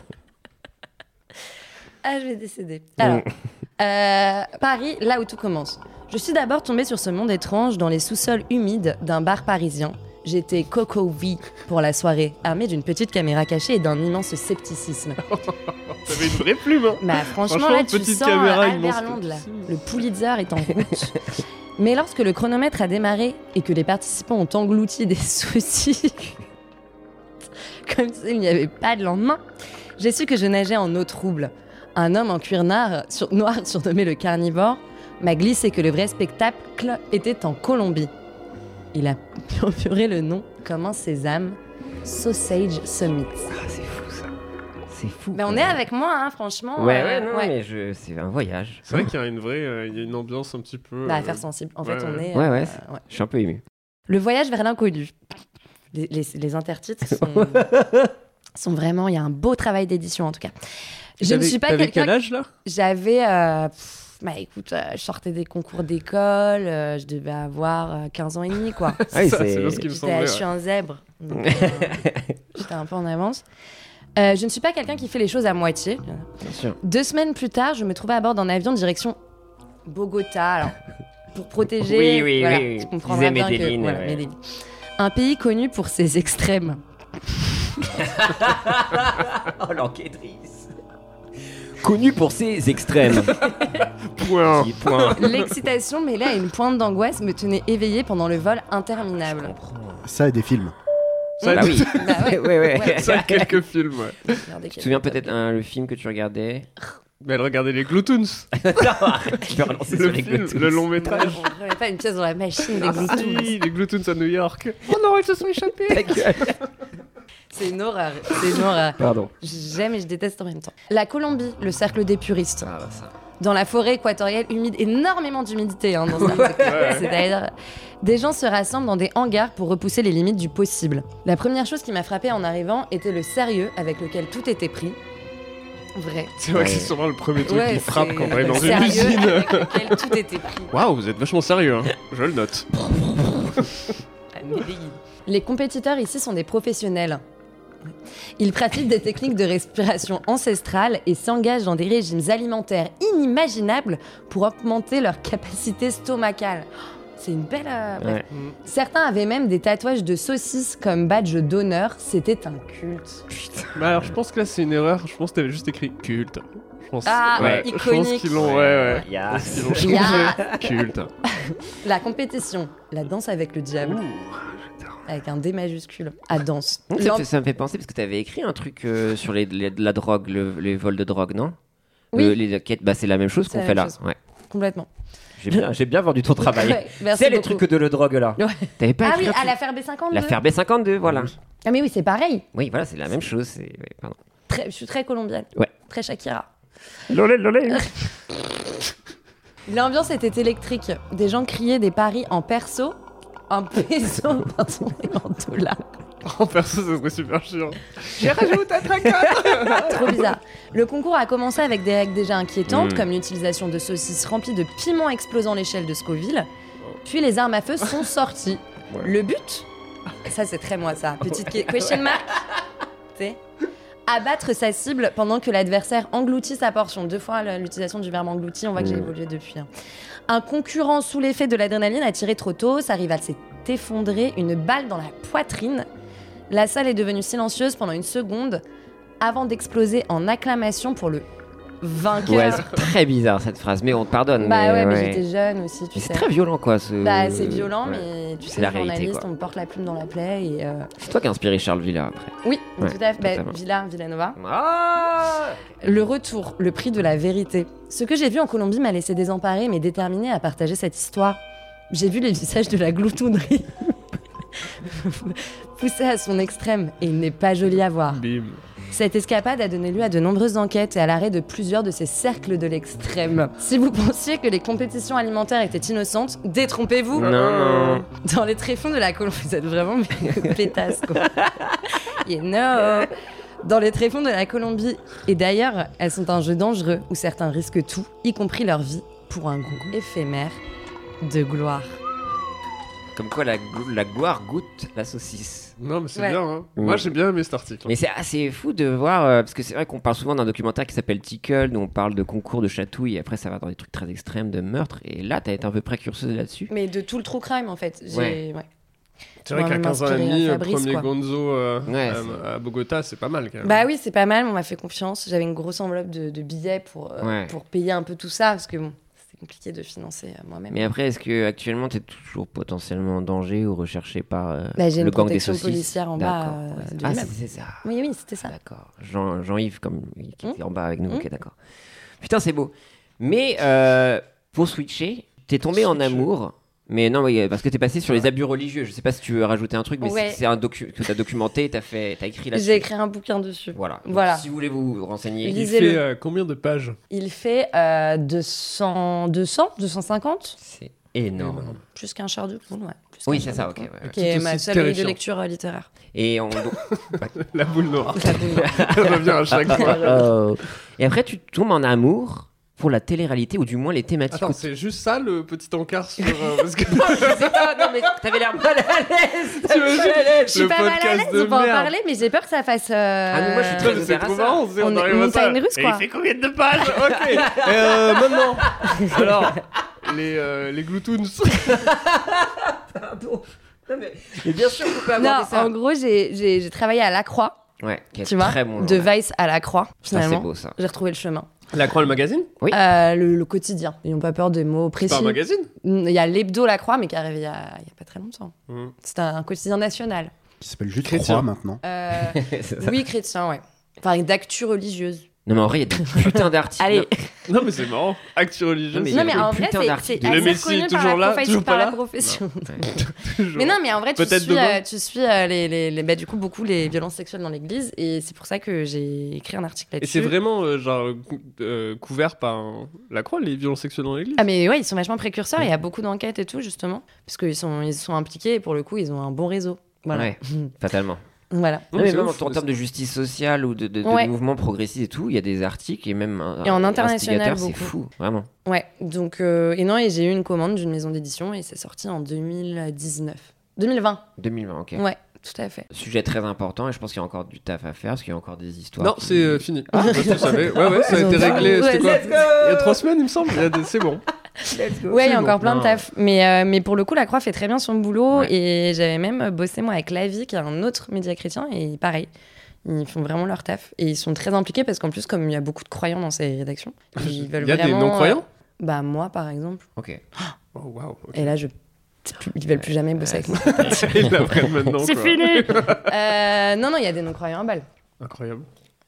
Ah, je vais décéder. Alors, Paris, là où tout commence. Je suis d'abord tombée sur ce monde étrange dans les sous-sols humides d'un bar parisien. J'étais Coco V pour la soirée, armée d'une petite caméra cachée et d'un immense scepticisme. T'avais une vraie plume, hein. Bah, franchement, Franchement, là, tu petite sens caméra, Albert immense Londres, là. scepticisme. Le Pulitzer est en route. Mais lorsque le chronomètre a démarré et que les participants ont englouti des saucisses, comme s'il n'y avait pas de lendemain, j'ai su que je nageais en eau trouble. Un homme en cuir noir, surnommé le carnivore, m'a glissé que le vrai spectacle était en Colombie. Il a purpuré le nom comme un sésame, Sausage Summit. Ah, c'est fou, ça. C'est fou. Mais on est avec moi, hein, franchement. Ouais, non, ouais. mais c'est un voyage. C'est vrai qu'il y a une vraie, il y a une ambiance un petit peu. Bah, affaire sensible. En fait, ouais, on ouais. est. Ouais. ouais. Je suis un peu ému. Le voyage vers l'inconnu. Les intertitres sont vraiment. Il y a un beau travail d'édition en tout cas. Je ne suis pas T'avais quel quelqu'un. âge là? J'avais. Bah écoute, je sortais des concours d'école, je devais avoir 15 ans et demi quoi. Ah oui, Ça, c'est- c'est bien ce qui me J'étais- semblait. je suis un zèbre. Donc, j'étais un peu en avance. Je ne suis pas quelqu'un qui fait les choses à moitié. Bien sûr. 2 semaines plus tard, je me trouvais à bord d'un avion direction Bogota. Alors, pour protéger. Oui, voilà, oui. tu comprendras Disait bien Medellín, que, voilà, ouais. Medellín. Un pays connu pour ses extrêmes. Oh, l'enquêtrice. Connu pour ses extrêmes. Point. Petit point. L'excitation mêlée à une pointe d'angoisse me tenait éveillée pendant le vol interminable. ça et des films. Ça, Bah oui. Bah ouais. ouais. ça, quelques films, ouais. Regardez Tu te souviens peut-être le film que tu regardais? Mais elle regardait les Gloutons. Non, arrête, tu peux relancer sur Le les film, Gloutons. le long On métrage. ne remet pas une pièce dans la machine des Ah Bluetooth. si, les Gloutons à New York. Oh non, elles se sont échappées. Ta gueule. C'est une horreur. C'est une horreur. Pardon. J'aime et je déteste en même temps. La Colombie, le cercle des puristes. Ah, bah ça. Dans la forêt équatoriale humide, énormément d'humidité hein, dans ce C'est-à-dire, des gens se rassemblent dans des hangars pour repousser les limites du possible. La première chose qui m'a frappée en arrivant était le sérieux avec lequel tout était pris. Vrai. C'est vrai que c'est sûrement le premier truc Ouais, qui frappe c'est quand on est dans le une sérieux usine. avec lequel tout était pris. Waouh, vous êtes vachement sérieux, hein. Je le note. À Medellín. Les compétiteurs ici sont des professionnels. Ils pratiquent des techniques de respiration ancestrales et s'engagent dans des régimes alimentaires inimaginables pour augmenter leur capacité stomacale. C'est une belle... Ouais. Certains avaient même des tatouages de saucisses comme badge d'honneur. C'était un culte. Bah alors, je pense que là, c'est une erreur. Je pense que t'avais juste écrit culte. Je pense, Ah, ouais, je pense iconique. qu'ils l'ont, ouais. Yes. Ils l'ont changé. Yes. Culte. La compétition, la danse avec le diable. Avec un D majuscule. À danse. Ça me fait penser parce que tu avais écrit un truc sur la drogue, les vols de drogue, non? Oui. Les quêtes, bah c'est la même chose C'est qu'on la fait même là. chose. Ouais. Complètement. J'ai bien vendu ton travail. Ouais, merci C'est les beaucoup. trucs de le drogue là. Ouais. T'avais pas Ah écrit oui, un à truc l'affaire B52. L'affaire B52, voilà. Ah mais oui, c'est pareil. Oui, voilà, c'est la même chose. Pardon. Je suis très colombienne. Ouais. Très Shakira. Lolé, lolé. L'ambiance était électrique. Des gens criaient des paris en perso, en peso, pardon, et en dollars. En perso, ça serait super chiant. Trop bizarre. Le concours a commencé avec des règles déjà inquiétantes, comme l'utilisation de saucisses remplies de piments explosant l'échelle de Scoville. Puis les armes à feu sont sorties. Le but, ça c'est très moi ça, petite question mark, tu sais, abattre sa cible pendant que l'adversaire engloutit sa portion. 2 fois l'utilisation du verbe englouti, on voit que j'ai évolué depuis. Hein. Un concurrent sous l'effet de l'adrénaline a tiré trop tôt, sa rivale s'est effondrée, une balle dans la poitrine. La salle est devenue silencieuse pendant 1 seconde avant d'exploser en acclamation pour le vainqueur. Ouais, c'est très bizarre cette phrase, mais on te pardonne. Bah ouais, mais ouais. j'étais jeune aussi, tu Mais sais. c'est très violent quoi. Bah c'est violent, Ouais. mais tu C'est sais, la réalité, journaliste, quoi. on porte la plume dans la plaie et... C'est toi qui as inspiré Charles Villa après. Oui, Ouais, tout à fait. Bah, totalement. Villanova. Ah Le retour, le prix de la vérité. Ce que j'ai vu en Colombie m'a laissé désemparée mais déterminée à partager cette histoire. J'ai vu les visages de la gloutonnerie poussé à son extrême et il n'est pas joli à voir. Bim. Cette escapade a donné lieu à de nombreuses enquêtes et à l'arrêt de plusieurs de ces cercles de l'extrême. Si vous pensiez que les compétitions alimentaires étaient innocentes, détrompez-vous. Non. Dans les tréfonds de la Colombie, vous êtes vraiment pétasse, quoi. Yeah, no. Dans les tréfonds de la Colombie, et d'ailleurs, elles sont un jeu dangereux où certains risquent tout, y compris leur vie, pour un goût éphémère de gloire. Comme quoi la gloire goûte la saucisse. Non, mais c'est Ouais. bien. Hein. Mm. Moi, j'ai bien aimé cet article. Mais c'est assez fou de voir, parce que c'est vrai qu'on parle souvent d'un documentaire qui s'appelle Tickle, où on parle de concours de chatouille, et après ça va dans des trucs très extrêmes de meurtre, et là t'as été un peu précurseuse là-dessus. Mais de tout le true crime, en fait. Ouais. C'est vrai Moi, qu'à 15 ans et m'inspirer demi, à Fabrice, premier quoi. Gonzo Ouais, à Bogota, c'est pas mal quand même. Bah oui, c'est pas mal, on m'a fait confiance. J'avais une grosse enveloppe de billets Ouais. pour payer un peu tout ça, parce que bon, c'est compliqué de financer moi-même. Mais après, est-ce que actuellement t'es toujours potentiellement en danger ou recherché par Bah, j'ai le une gang des protection saucisses policière en bas D'accord, ouais, de ah, l'immeuble. c'est ça. Oui, oui, c'était ça. D'accord. Jean-Yves, comme qui était en bas avec nous. Mmh. Ok, d'accord. Putain, c'est beau. Mais pour switcher, t'es tombé en amour. Mais non, oui, parce que t'es passé sur les abus religieux. Je sais pas si tu veux rajouter un truc, mais Ouais. c'est un que t'as documenté, t'as écrit là-dessus. J'ai écrit un bouquin dessus. Voilà. Donc, Voilà. si vous voulez vous renseigner. Il Lisez-le. fait combien de pages? Il fait 250, C'est énorme. plus qu'un char du coup, ouais. Plus Oui, qu'un c'est char ça, du ok. coup, Ouais, ouais. qui est Tout ma aussi seule grille de terrifiant. lecture littéraire. Et on. La boule noire. La boule noire. Elle revient à chaque fois. Oh. Et après, tu tombes en amour pour la télé-réalité, ou du moins les thématiques. Attends, c'est juste ça le petit encart sur. Parce que Je sais pas, non, mais t'avais l'air mal à l'aise. Je suis le pas mal à podcast l'aise, de on peut en merde. parler, mais j'ai peur que ça fasse. Ah, mais moi, je suis très Putain, mais c'est ouvert à trop ça. marrant, c'est- On est arrive une à ça. montagne russe, Et quoi. il fait combien de pages? Ok. Maintenant. Alors, les Gloutoons. Pardon. Non, mais bien sûr qu'on peut Non, aborder ça. en gros, j'ai travaillé à La Croix, Ouais, qui est tu vois, très bon. de journal. Vice à La Croix, Ça, c'est finalement. beau, ça. J'ai retrouvé le chemin. La Croix, le magazine? Le quotidien. Ils n'ont pas peur des mots C'est précis. pas un magazine? Il y a l'hebdo La Croix, mais qui est arrivé il y a pas très longtemps. Mhm. C'est un quotidien national. Qui s'appelle juste Chrétien. Croix maintenant. C'est ça. Oui, chrétien, ouais. Enfin, d'actu religieuse. Non, mais en vrai, il y a des putains d'articles. Allez. Non, mais c'est marrant. Actu religieuse. Non, mais Non, mais des en vrai, putains c'est d'articles. Le assez Messi reconnu est par toujours la là, profession. toujours pas par la là profession. Toujours. Mais non, mais en vrai, tu Peut-être suis, demain. bah, du coup beaucoup les violences sexuelles dans l'église, et c'est pour ça que j'ai écrit un article Et là-dessus. c'est vraiment couvert par la Croix, les violences sexuelles dans l'église? Ah mais ouais, ils sont vachement précurseurs, il y a beaucoup d'enquêtes et tout justement, parce qu'ils sont impliqués et pour le coup ils ont un bon réseau. Voilà. Ouais, fatalement. Voilà. Non, mais c'est même ouf. en termes de justice sociale ou de Ouais. mouvements progressistes et tout, il y a des articles et même Et en international, instigateurs, c'est beaucoup. fou, vraiment. Ouais, donc et j'ai eu une commande d'une maison d'édition et c'est sorti en 2019. 2020. 2020, ok. Ouais, tout à fait. Sujet très important et je pense qu'il y a encore du taf à faire parce qu'il y a encore des histoires. Non, qui- c'est fini. Ah, tu savais. Ouais, ça a été réglé. C'était quoi? Il y a 3 semaines, il me semble. C'est bon. Ouais, il y a bon. encore plein de Non. taf. Mais pour le coup, La Croix fait très bien son boulot. Ouais. Et j'avais même bossé, moi, avec La Vie, qui est un autre média chrétien. Et pareil, ils font vraiment leur taf. Et ils sont très impliqués parce qu'en plus, comme il y a beaucoup de croyants dans ces rédactions, ils veulent Il y a des vraiment, non-croyants? Bah, moi, par exemple. Ok. Oh, waouh. ok. Et là, ils veulent plus jamais bosser avec moi. Ils l'apprennent maintenant. C'est quoi. fini Non, il y a des non-croyants à balle. Incroyable.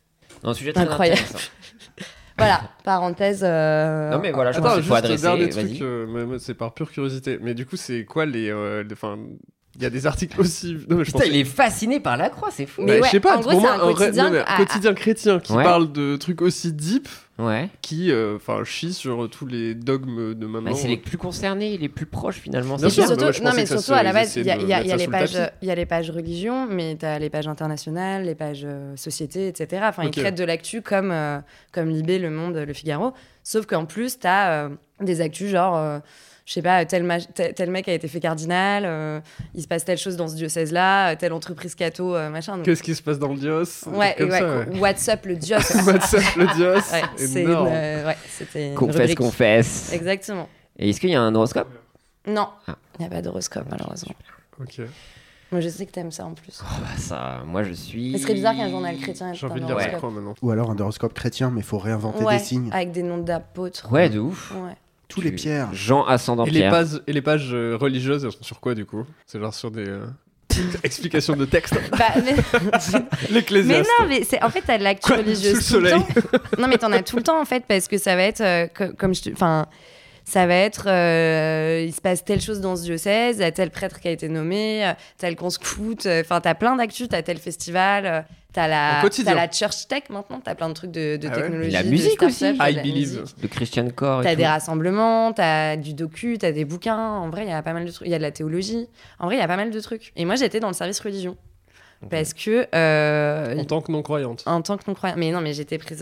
Un sujet très Incroyable. intéressant. Voilà, parenthèse. Non, mais voilà, je pense Attends, qu'il faut juste adresser. dernier Vas-y. truc, mais c'est par pure curiosité. Mais du coup, c'est quoi enfin, il y a des articles aussi. Non, mais je Putain, pensais- il est fasciné par la croix, c'est fou. Mais Bah, ouais, je sais pas, en gros, pour c'est moi, un vrai- quotidien non, mais à- quotidien chrétien qui Ouais. parle de trucs aussi deep Ouais. qui chie sur tous les dogmes de maintenant. Bah, c'est les plus concernés, les plus proches finalement. Bien Et c'est puis sûr, bien. mais surtout, moi, je non, mais pensais que ça surtout à la se- base, ils il y a, essaient de il y a- mettre il y a ça les sous le pages, tapis. il y a les pages religion, mais t'as les pages internationales, les pages société, etc. Enfin, Ok. ils traitent de l'actu comme Libé, Le Monde, Le Figaro. Sauf qu'en plus, t'as des actus genre, je sais pas, tel mec a été fait cardinal, il se passe telle chose dans ce diocèse-là, telle entreprise catho, machin. Donc, Qu'est-ce qui se passe dans le dios? ouais, Comme ouais, ça, ouais. What's up le dios WhatsApp, le dios. Ouais, c'est une, énorme. ouais, c'était une Confesse, rubrique. confesse. Exactement. Et est-ce qu'il y a un horoscope? Non, Ah. il n'y a pas d'horoscope, malheureusement. Ok. Moi, je sais que t'aimes ça en plus. Oh, bah ça, moi je suis. Ce serait bizarre qu'un journal chrétien ait J'ai un envie de lire horoscope. l'écran maintenant. Ou alors un horoscope chrétien, mais il faut réinventer Ouais, des signes. avec des noms d'apôtres. Ouais, de ouf. Ouais. Tous les pierres. Jean ascendant Et les Pierre. pages religieuses, elles sont sur quoi du coup? C'est genre sur des explications de texte. Bah, mais... mais L'ecclésiaste. non, mais c'est... en fait, t'as de l'actu Quoi, religieuse sous le tout le soleil temps. Non, mais t'en as tout le temps en fait, parce que ça va être comme je te... Enfin, Ça va être, il se passe telle chose dans ce diocèse, il y a tel prêtre qui a été nommé, tel qu'on scout. Enfin, t'as plein d'actus, t'as tel festival, t'as la Church Tech maintenant, t'as plein de trucs de Ah ouais. technologie. La de musique start-up, aussi. t'as I de la believe. musique. De Christian Core et T'as tout. des rassemblements, t'as du docu, t'as des bouquins. En vrai, il y a pas mal de trucs. Il y a de la théologie. En vrai, il y a pas mal de trucs. Et moi, j'étais dans le service religion. Parce que. En tant que non-croyante. En tant que non-croyante. Mais non, mais j'étais prise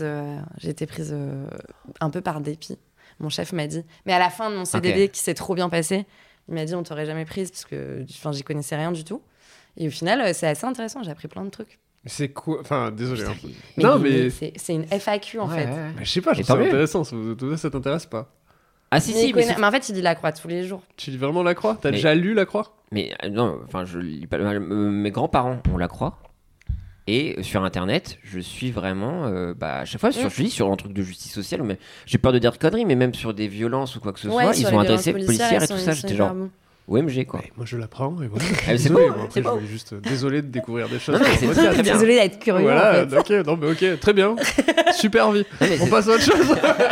un peu par dépit. Mon chef m'a dit. Mais à la fin de mon CDD, qui s'est trop bien passé, il m'a dit on t'aurait jamais prise parce que j'y connaissais rien du tout. Et au final, c'est assez intéressant. J'ai appris plein de trucs. Mais c'est quoi? Enfin, désolé. hein. Mais, mais. c'est une FAQ en Ouais, fait. ouais. Mais je sais pas, je Et trouve ça tant mieux. intéressant. Ça t'intéresse pas? Ah si, Mais, si, il connaît- mais, mais en fait, il lit la croix tous les jours. Tu lis vraiment la croix? T'as Mais- déjà lu la croix? mais non, enfin, je lis pas. Mes grands-parents, on la croit. Et sur internet, je suis vraiment. À chaque fois, je lis sur un truc de justice sociale, mais j'ai peur de dire de conneries, mais même sur des violences ou quoi que ce soit, ils ont adressé policières et tout ça. J'étais genre OMG quoi. Ouais, moi je l'apprends et voilà. Ah, mais c'est Désolé, beau, moi, après, c'est je beau. voulais juste désolé de découvrir des choses. Non, mais sur c'est le très, podcast. très bien. Désolée d'être curieux Voilà, en fait. ok, non mais ok, très bien. Super vie. Non, mais On c'est- passe à autre chose.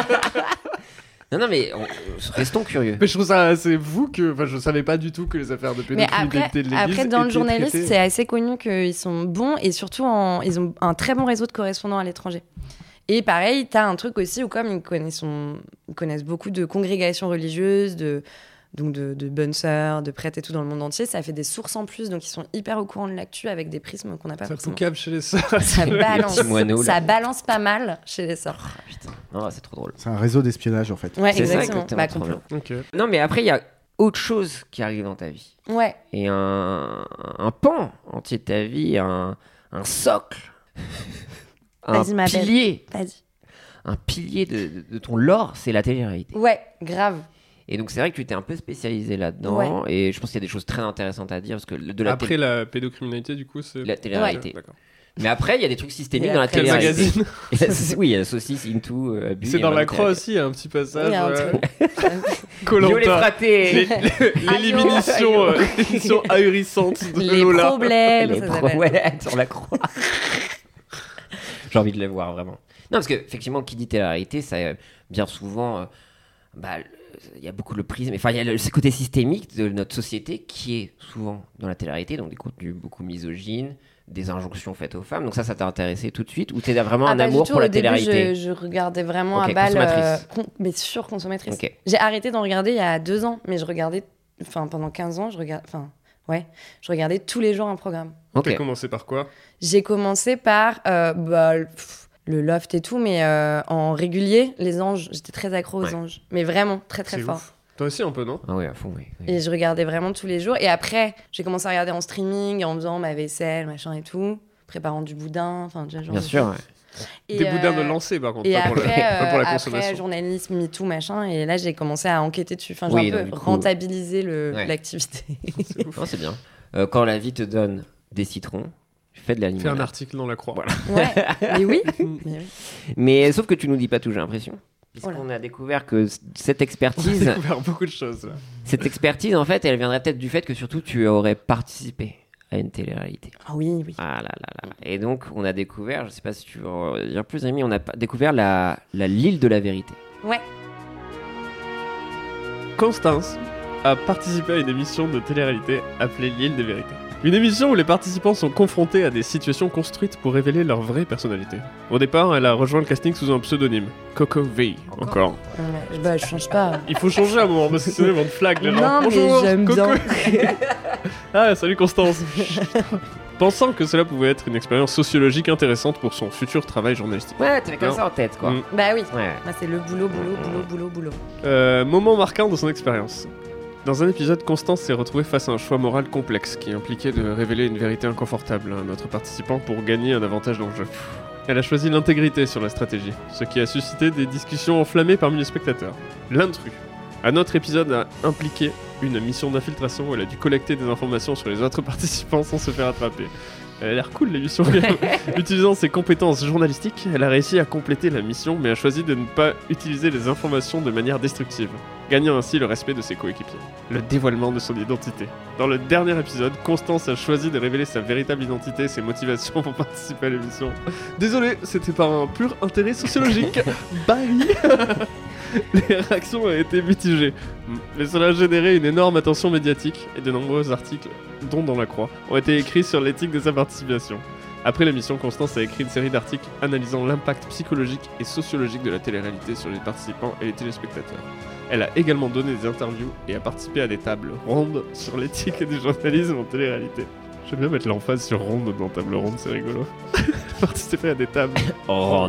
non, mais restons curieux. Mais je trouve ça assez fou que. Enfin, je savais pas du tout que les affaires de Mais pédocriminalité de l'église. après, dans le étaient journalisme, traitées. c'est assez connu qu'ils sont bons et surtout, ils ont un très bon réseau de correspondants à l'étranger. Et pareil, t'as un truc aussi où comme ils connaissent beaucoup de congrégations religieuses, de bonnes sœurs, de prêtres et tout dans le monde entier, ça fait des sources en plus, donc ils sont hyper au courant de l'actu avec des prismes qu'on n'a pas Ça forcément. poucave chez les sœurs. Ça balance, petits moineaux, là. ça balance pas mal chez les sœurs. Ah, putain, non, c'est trop drôle. C'est un réseau d'espionnage en fait. Ouais, C'est ça, exactement. exactement, trop complot. bien. Ok. Non, mais après, il y a autre chose qui arrive dans ta vie. Ouais. Et un pan entier de ta vie, un socle, un Vas-y, ma belle. pilier. Vas-y. Un pilier de ton lore, c'est la télé-réalité. Ouais, grave. Et donc, c'est vrai que tu t'es un peu spécialisé là-dedans. Et je pense qu'il y a des choses très intéressantes à dire. Parce que de la Après la pédocriminalité, du coup, c'est. la télé-réalité. D'accord. Mais après, il y a des trucs systémiques Et dans la après, Quel télé-réalité. magazine? Oui, il y a la saucisse, Into, Abus. C'est et dans la Marie croix Thérèse. aussi, il y a un petit passage. Il y a un truc. Violet Koh-Lanta. fraté. L'élimination ahurissante de Les Lola. problèmes, Les ça pro- s'appelle. ouais, sur la croix. J'ai envie de les voir vraiment. Non, parce que effectivement, qui dit télé-réalité, ça bien souvent, il y a beaucoup le prisme. Enfin, il y a ce côté systémique de notre société qui est souvent dans la télé-réalité, donc des contenus beaucoup misogynes, des injonctions faites aux femmes. Donc ça t'a intéressé tout de suite, ou t'es vraiment un pas amour du tout. pour la Au début, télé-réalité? je regardais vraiment Ok, à balle. consommatrice. Mais sûre consommatrice. Ok. J'ai arrêté d'en regarder il y a 2 ans, mais je regardais. Enfin, pendant 15 ans, je regardais tous les jours un programme. Ok. T'as commencé par quoi? J'ai commencé par le Loft et tout, mais en régulier, les anges. J'étais très accro aux Ouais. anges. Mais vraiment, très très C'est fort. ouf. Toi aussi un peu, non? Ah oui, à fond, oui. Et je regardais vraiment tous les jours. Et après, j'ai commencé à regarder en streaming, en faisant ma vaisselle, machin et tout, préparant du boudin, enfin, déjà, genre Bien de sûr, trucs. ouais. Et, Des boudins de lancer, par contre, Et pas pour après, pas pour la après, consommation. journalisme, MeToo, machin. Et là, j'ai commencé à enquêter dessus. Enfin, j'ai Oui, un donc, peu du coup, rentabilisé ouais. l'activité. Non, c'est bien. Quand la vie te donne des citrons, fais de la Fais un limonade. article dans la croix. Voilà. Ouais, mais oui. Mais oui. Mais sauf que tu nous dis pas tout, j'ai l'impression. Puisqu'on Voilà. a découvert que cette J'ai expertise, découvert beaucoup de choses, là. cette expertise, en fait, elle viendrait peut-être du fait que surtout tu aurais participé à une télé-réalité. Ah oui, oui. Ah là là là. Et donc, on a découvert, je sais pas si tu veux en dire plus, Rémi, on a découvert l'île de la vérité. Ouais. Constance a participé à une émission de télé-réalité appelée L'île des vérités. Une émission où les participants sont confrontés à des situations construites pour révéler leur vraie personnalité. Au départ, elle a rejoint le casting sous un pseudonyme, Coco V. Encore. Bah, je change pas. Il faut changer à un moment parce que sinon ils vont te flag les gens. Non, mais Bonjour, j'aime Coco. bien. Ah, salut Constance. Pensant que cela pouvait être une expérience sociologique intéressante pour son futur travail journalistique. Ouais, t'avais comme Non. ça en tête, quoi. Mm. Bah oui. Ouais. Moi, c'est le boulot. Moment marquant de son expérience. Dans un épisode, Constance s'est retrouvée face à un choix moral complexe qui impliquait de révéler une vérité inconfortable à notre participant pour gagner un avantage dans le jeu. Elle a choisi l'intégrité sur la stratégie, ce qui a suscité des discussions enflammées parmi les spectateurs. L'intrus. Un autre épisode a impliqué une mission d'infiltration où elle a dû collecter des informations sur les autres participants sans se faire attraper. Elle a l'air cool l'émission. Utilisant ses compétences journalistiques, elle a réussi à compléter la mission mais a choisi de ne pas utiliser les informations de manière destructive, gagnant ainsi le respect de ses coéquipiers. Le dévoilement de son identité. Dans le dernier épisode, Constance a choisi de révéler sa véritable identité et ses motivations pour participer à l'émission. Désolé, c'était par un pur intérêt sociologique. Bye. Les réactions ont été mitigées, mais cela a généré une énorme attention médiatique et de nombreux articles, dont dans La Croix, ont été écrits sur l'éthique de sa participation. Après l'émission, Constance a écrit une série d'articles analysant l'impact psychologique et sociologique de la télé-réalité sur les participants et les téléspectateurs. Elle a également donné des interviews et a participé à des tables rondes sur l'éthique du journalisme en télé-réalité. J'aime bien mettre l'emphase sur ronde dans table ronde, c'est rigolo. Participer à des tables Ronde.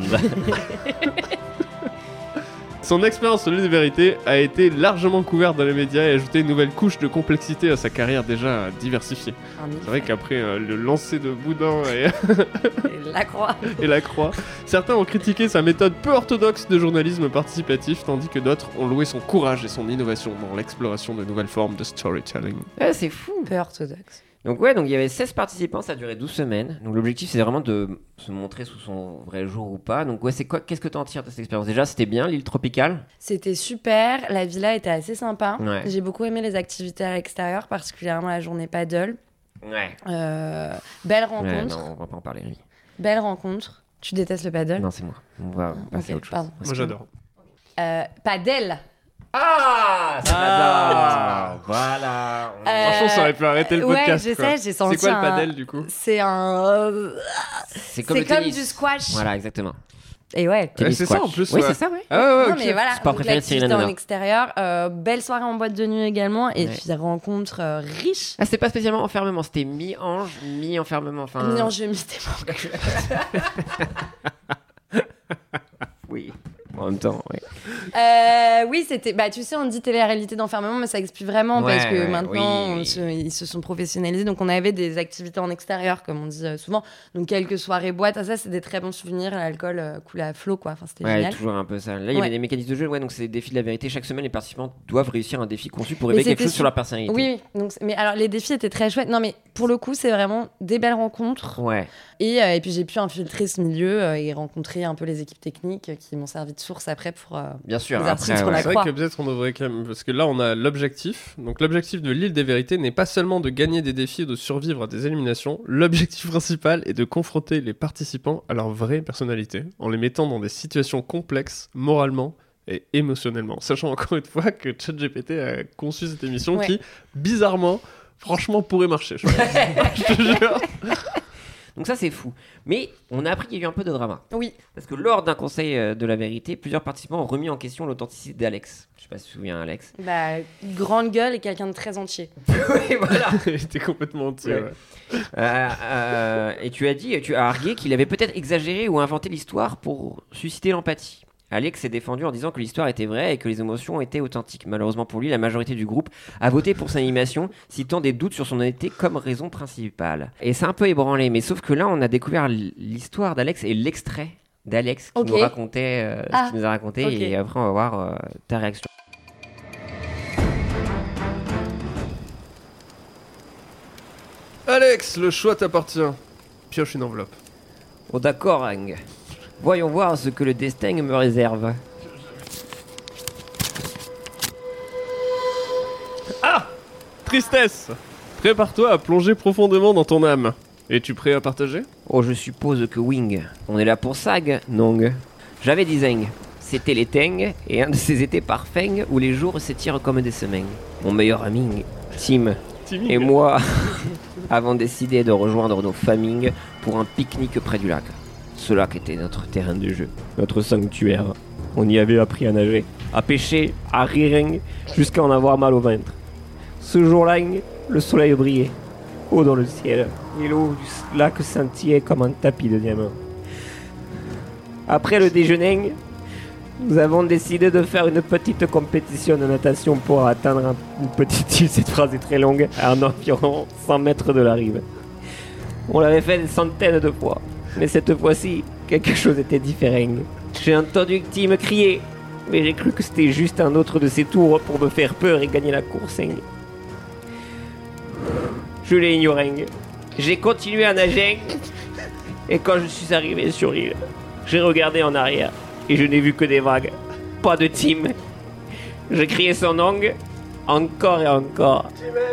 Son expérience sur l'île des vérités a été largement couverte dans les médias et a ajouté une nouvelle couche de complexité à sa carrière déjà diversifiée. C'est vrai qu'après le lancer de Boudin Et La Croix. et La Croix, certains ont critiqué sa méthode peu orthodoxe de journalisme participatif, tandis que d'autres ont loué son courage et son innovation dans l'exploration de nouvelles formes de storytelling. Ouais, c'est fou. Peu orthodoxe. Donc il y avait 16 participants, ça a duré 12 semaines. Donc l'objectif c'est vraiment de se montrer sous son vrai jour ou pas. Donc qu'est-ce que tu en tires de cette expérience? Déjà, c'était bien l'île tropicale. C'était super, la villa était assez sympa. Ouais. J'ai beaucoup aimé les activités à l'extérieur, particulièrement la journée paddle. Ouais. Belle Ouais, rencontre. non, on va pas en parler, lui. Belle rencontre. Tu détestes le paddle? Non, c'est moi. On va passer à Ok, autre chose. pardon. Moi j'adore. Paddle. Ah, ça Ah. Voilà. Franchement, ça aurait pu arrêter le podcast. Ouais, je quoi. sais, j'ai senti C'est quoi le padel du coup? C'est un... C'est comme, C'est le comme tennis. du squash. Voilà, exactement. Et ouais. Tennis c'est ça, squash. en plus, Oui, ouais. c'est ça, ouais. Ah ouais, Non, ok. mais voilà, Sport donc préféré de Cyril l'activité en Hanouna. extérieur, belle soirée en boîte de nuit également, et Ouais. puis rencontre riche. Ah, c'était pas spécialement enfermement, c'était mi-ange, mi-enfermement. Enfin... Non, je m'étais Oui, en même temps, ouais. Oui, c'était. Bah, tu sais, on dit télé-réalité d'enfermement, mais ça explique vraiment Ouais, parce que ouais, maintenant, oui. ils se sont professionnalisés. Donc, on avait des activités en extérieur, comme on dit souvent. Donc, quelques soirées boîtes. Ah, ça, c'est des très bons souvenirs. L'alcool coulait à flot, quoi. Enfin, c'était Ouais, génial. toujours un peu ça. Là, il y avait Ouais. des mécanismes de jeu, ouais, donc c'est des défis de la vérité. Chaque semaine, les participants doivent réussir un défi conçu pour Mais révéler quelque c'était chose sur leur personnalité. Oui, oui. Donc, mais alors, les défis étaient très chouettes. Non, mais pour le coup, c'est vraiment des belles rencontres. Ouais. Et puis, j'ai pu infiltrer ce milieu et rencontrer un peu les équipes techniques qui m'ont servi de source après pour. Bien sûr. Les artistes sur ouais. la C'est vrai croix. que peut-être on devrait quand même... Parce que là, on a l'objectif. Donc l'objectif de l'île des vérités n'est pas seulement de gagner des défis ou de survivre à des éliminations. L'objectif principal est de confronter les participants à leur vraie personnalité, en les mettant dans des situations complexes, moralement et émotionnellement. Sachant encore une fois que ChatGPT a conçu cette émission Ouais. qui, bizarrement, franchement, pourrait marcher. Je te jure. Donc ça, c'est fou. Mais on a appris qu'il y a eu un peu de drama. Oui. Parce que lors d'un conseil de la vérité, plusieurs participants ont remis en question l'authenticité d'Alex. Je sais pas si tu te souviens, Alex. Bah, grande gueule et quelqu'un de très entier. Oui, voilà. Il était complètement entier. Ouais. Et tu as argué qu'il avait peut-être exagéré ou inventé l'histoire pour susciter l'empathie. Alex s'est défendu en disant que l'histoire était vraie et que les émotions étaient authentiques. Malheureusement pour lui, la majorité du groupe a voté pour son animation, citant des doutes sur son honnêteté comme raison principale. Et c'est un peu ébranlé, mais sauf que là, on a découvert l'histoire d'Alex et l'extrait d'Alex qui Ok. nous racontait ce qu'il nous a raconté. ok. Et après, on va voir ta réaction. Alex, le choix t'appartient. Pioche une enveloppe. Oh d'accord, Ang. Voyons voir ce que le destin me réserve. Tristesse. Prépare-toi à plonger profondément dans ton âme. Es-tu prêt à partager? Oh, je suppose que Wing. On est là pour Sag, Nong. J'avais 10 ans. C'était les Teng, et un de ces étés parfaits où les jours s'étirent comme des semaines. Mon meilleur ami, Tim, Timide. et moi avons décidé de rejoindre nos familles pour un pique-nique près du lac. Ce lac était notre terrain de jeu, notre sanctuaire. On y avait appris à nager, à pêcher, à rire, jusqu'à en avoir mal au ventre. Ce jour-là, le soleil brillait, haut dans le ciel, et l'eau du lac scintillait comme un tapis de diamants. Après le déjeuner, nous avons décidé de faire une petite compétition de natation pour atteindre une petite île, cette phrase est très longue, à environ 100 mètres de la rive. On l'avait fait des centaines de fois, mais cette fois-ci, quelque chose était différent. J'ai entendu Tim crier, mais j'ai cru que c'était juste un autre de ses tours pour me faire peur et gagner la course. Je l'ai ignoré. J'ai continué à nager, et quand je suis arrivé sur l'île, j'ai regardé en arrière, et je n'ai vu que des vagues. Pas de Tim. J'ai crié son nom, encore et encore.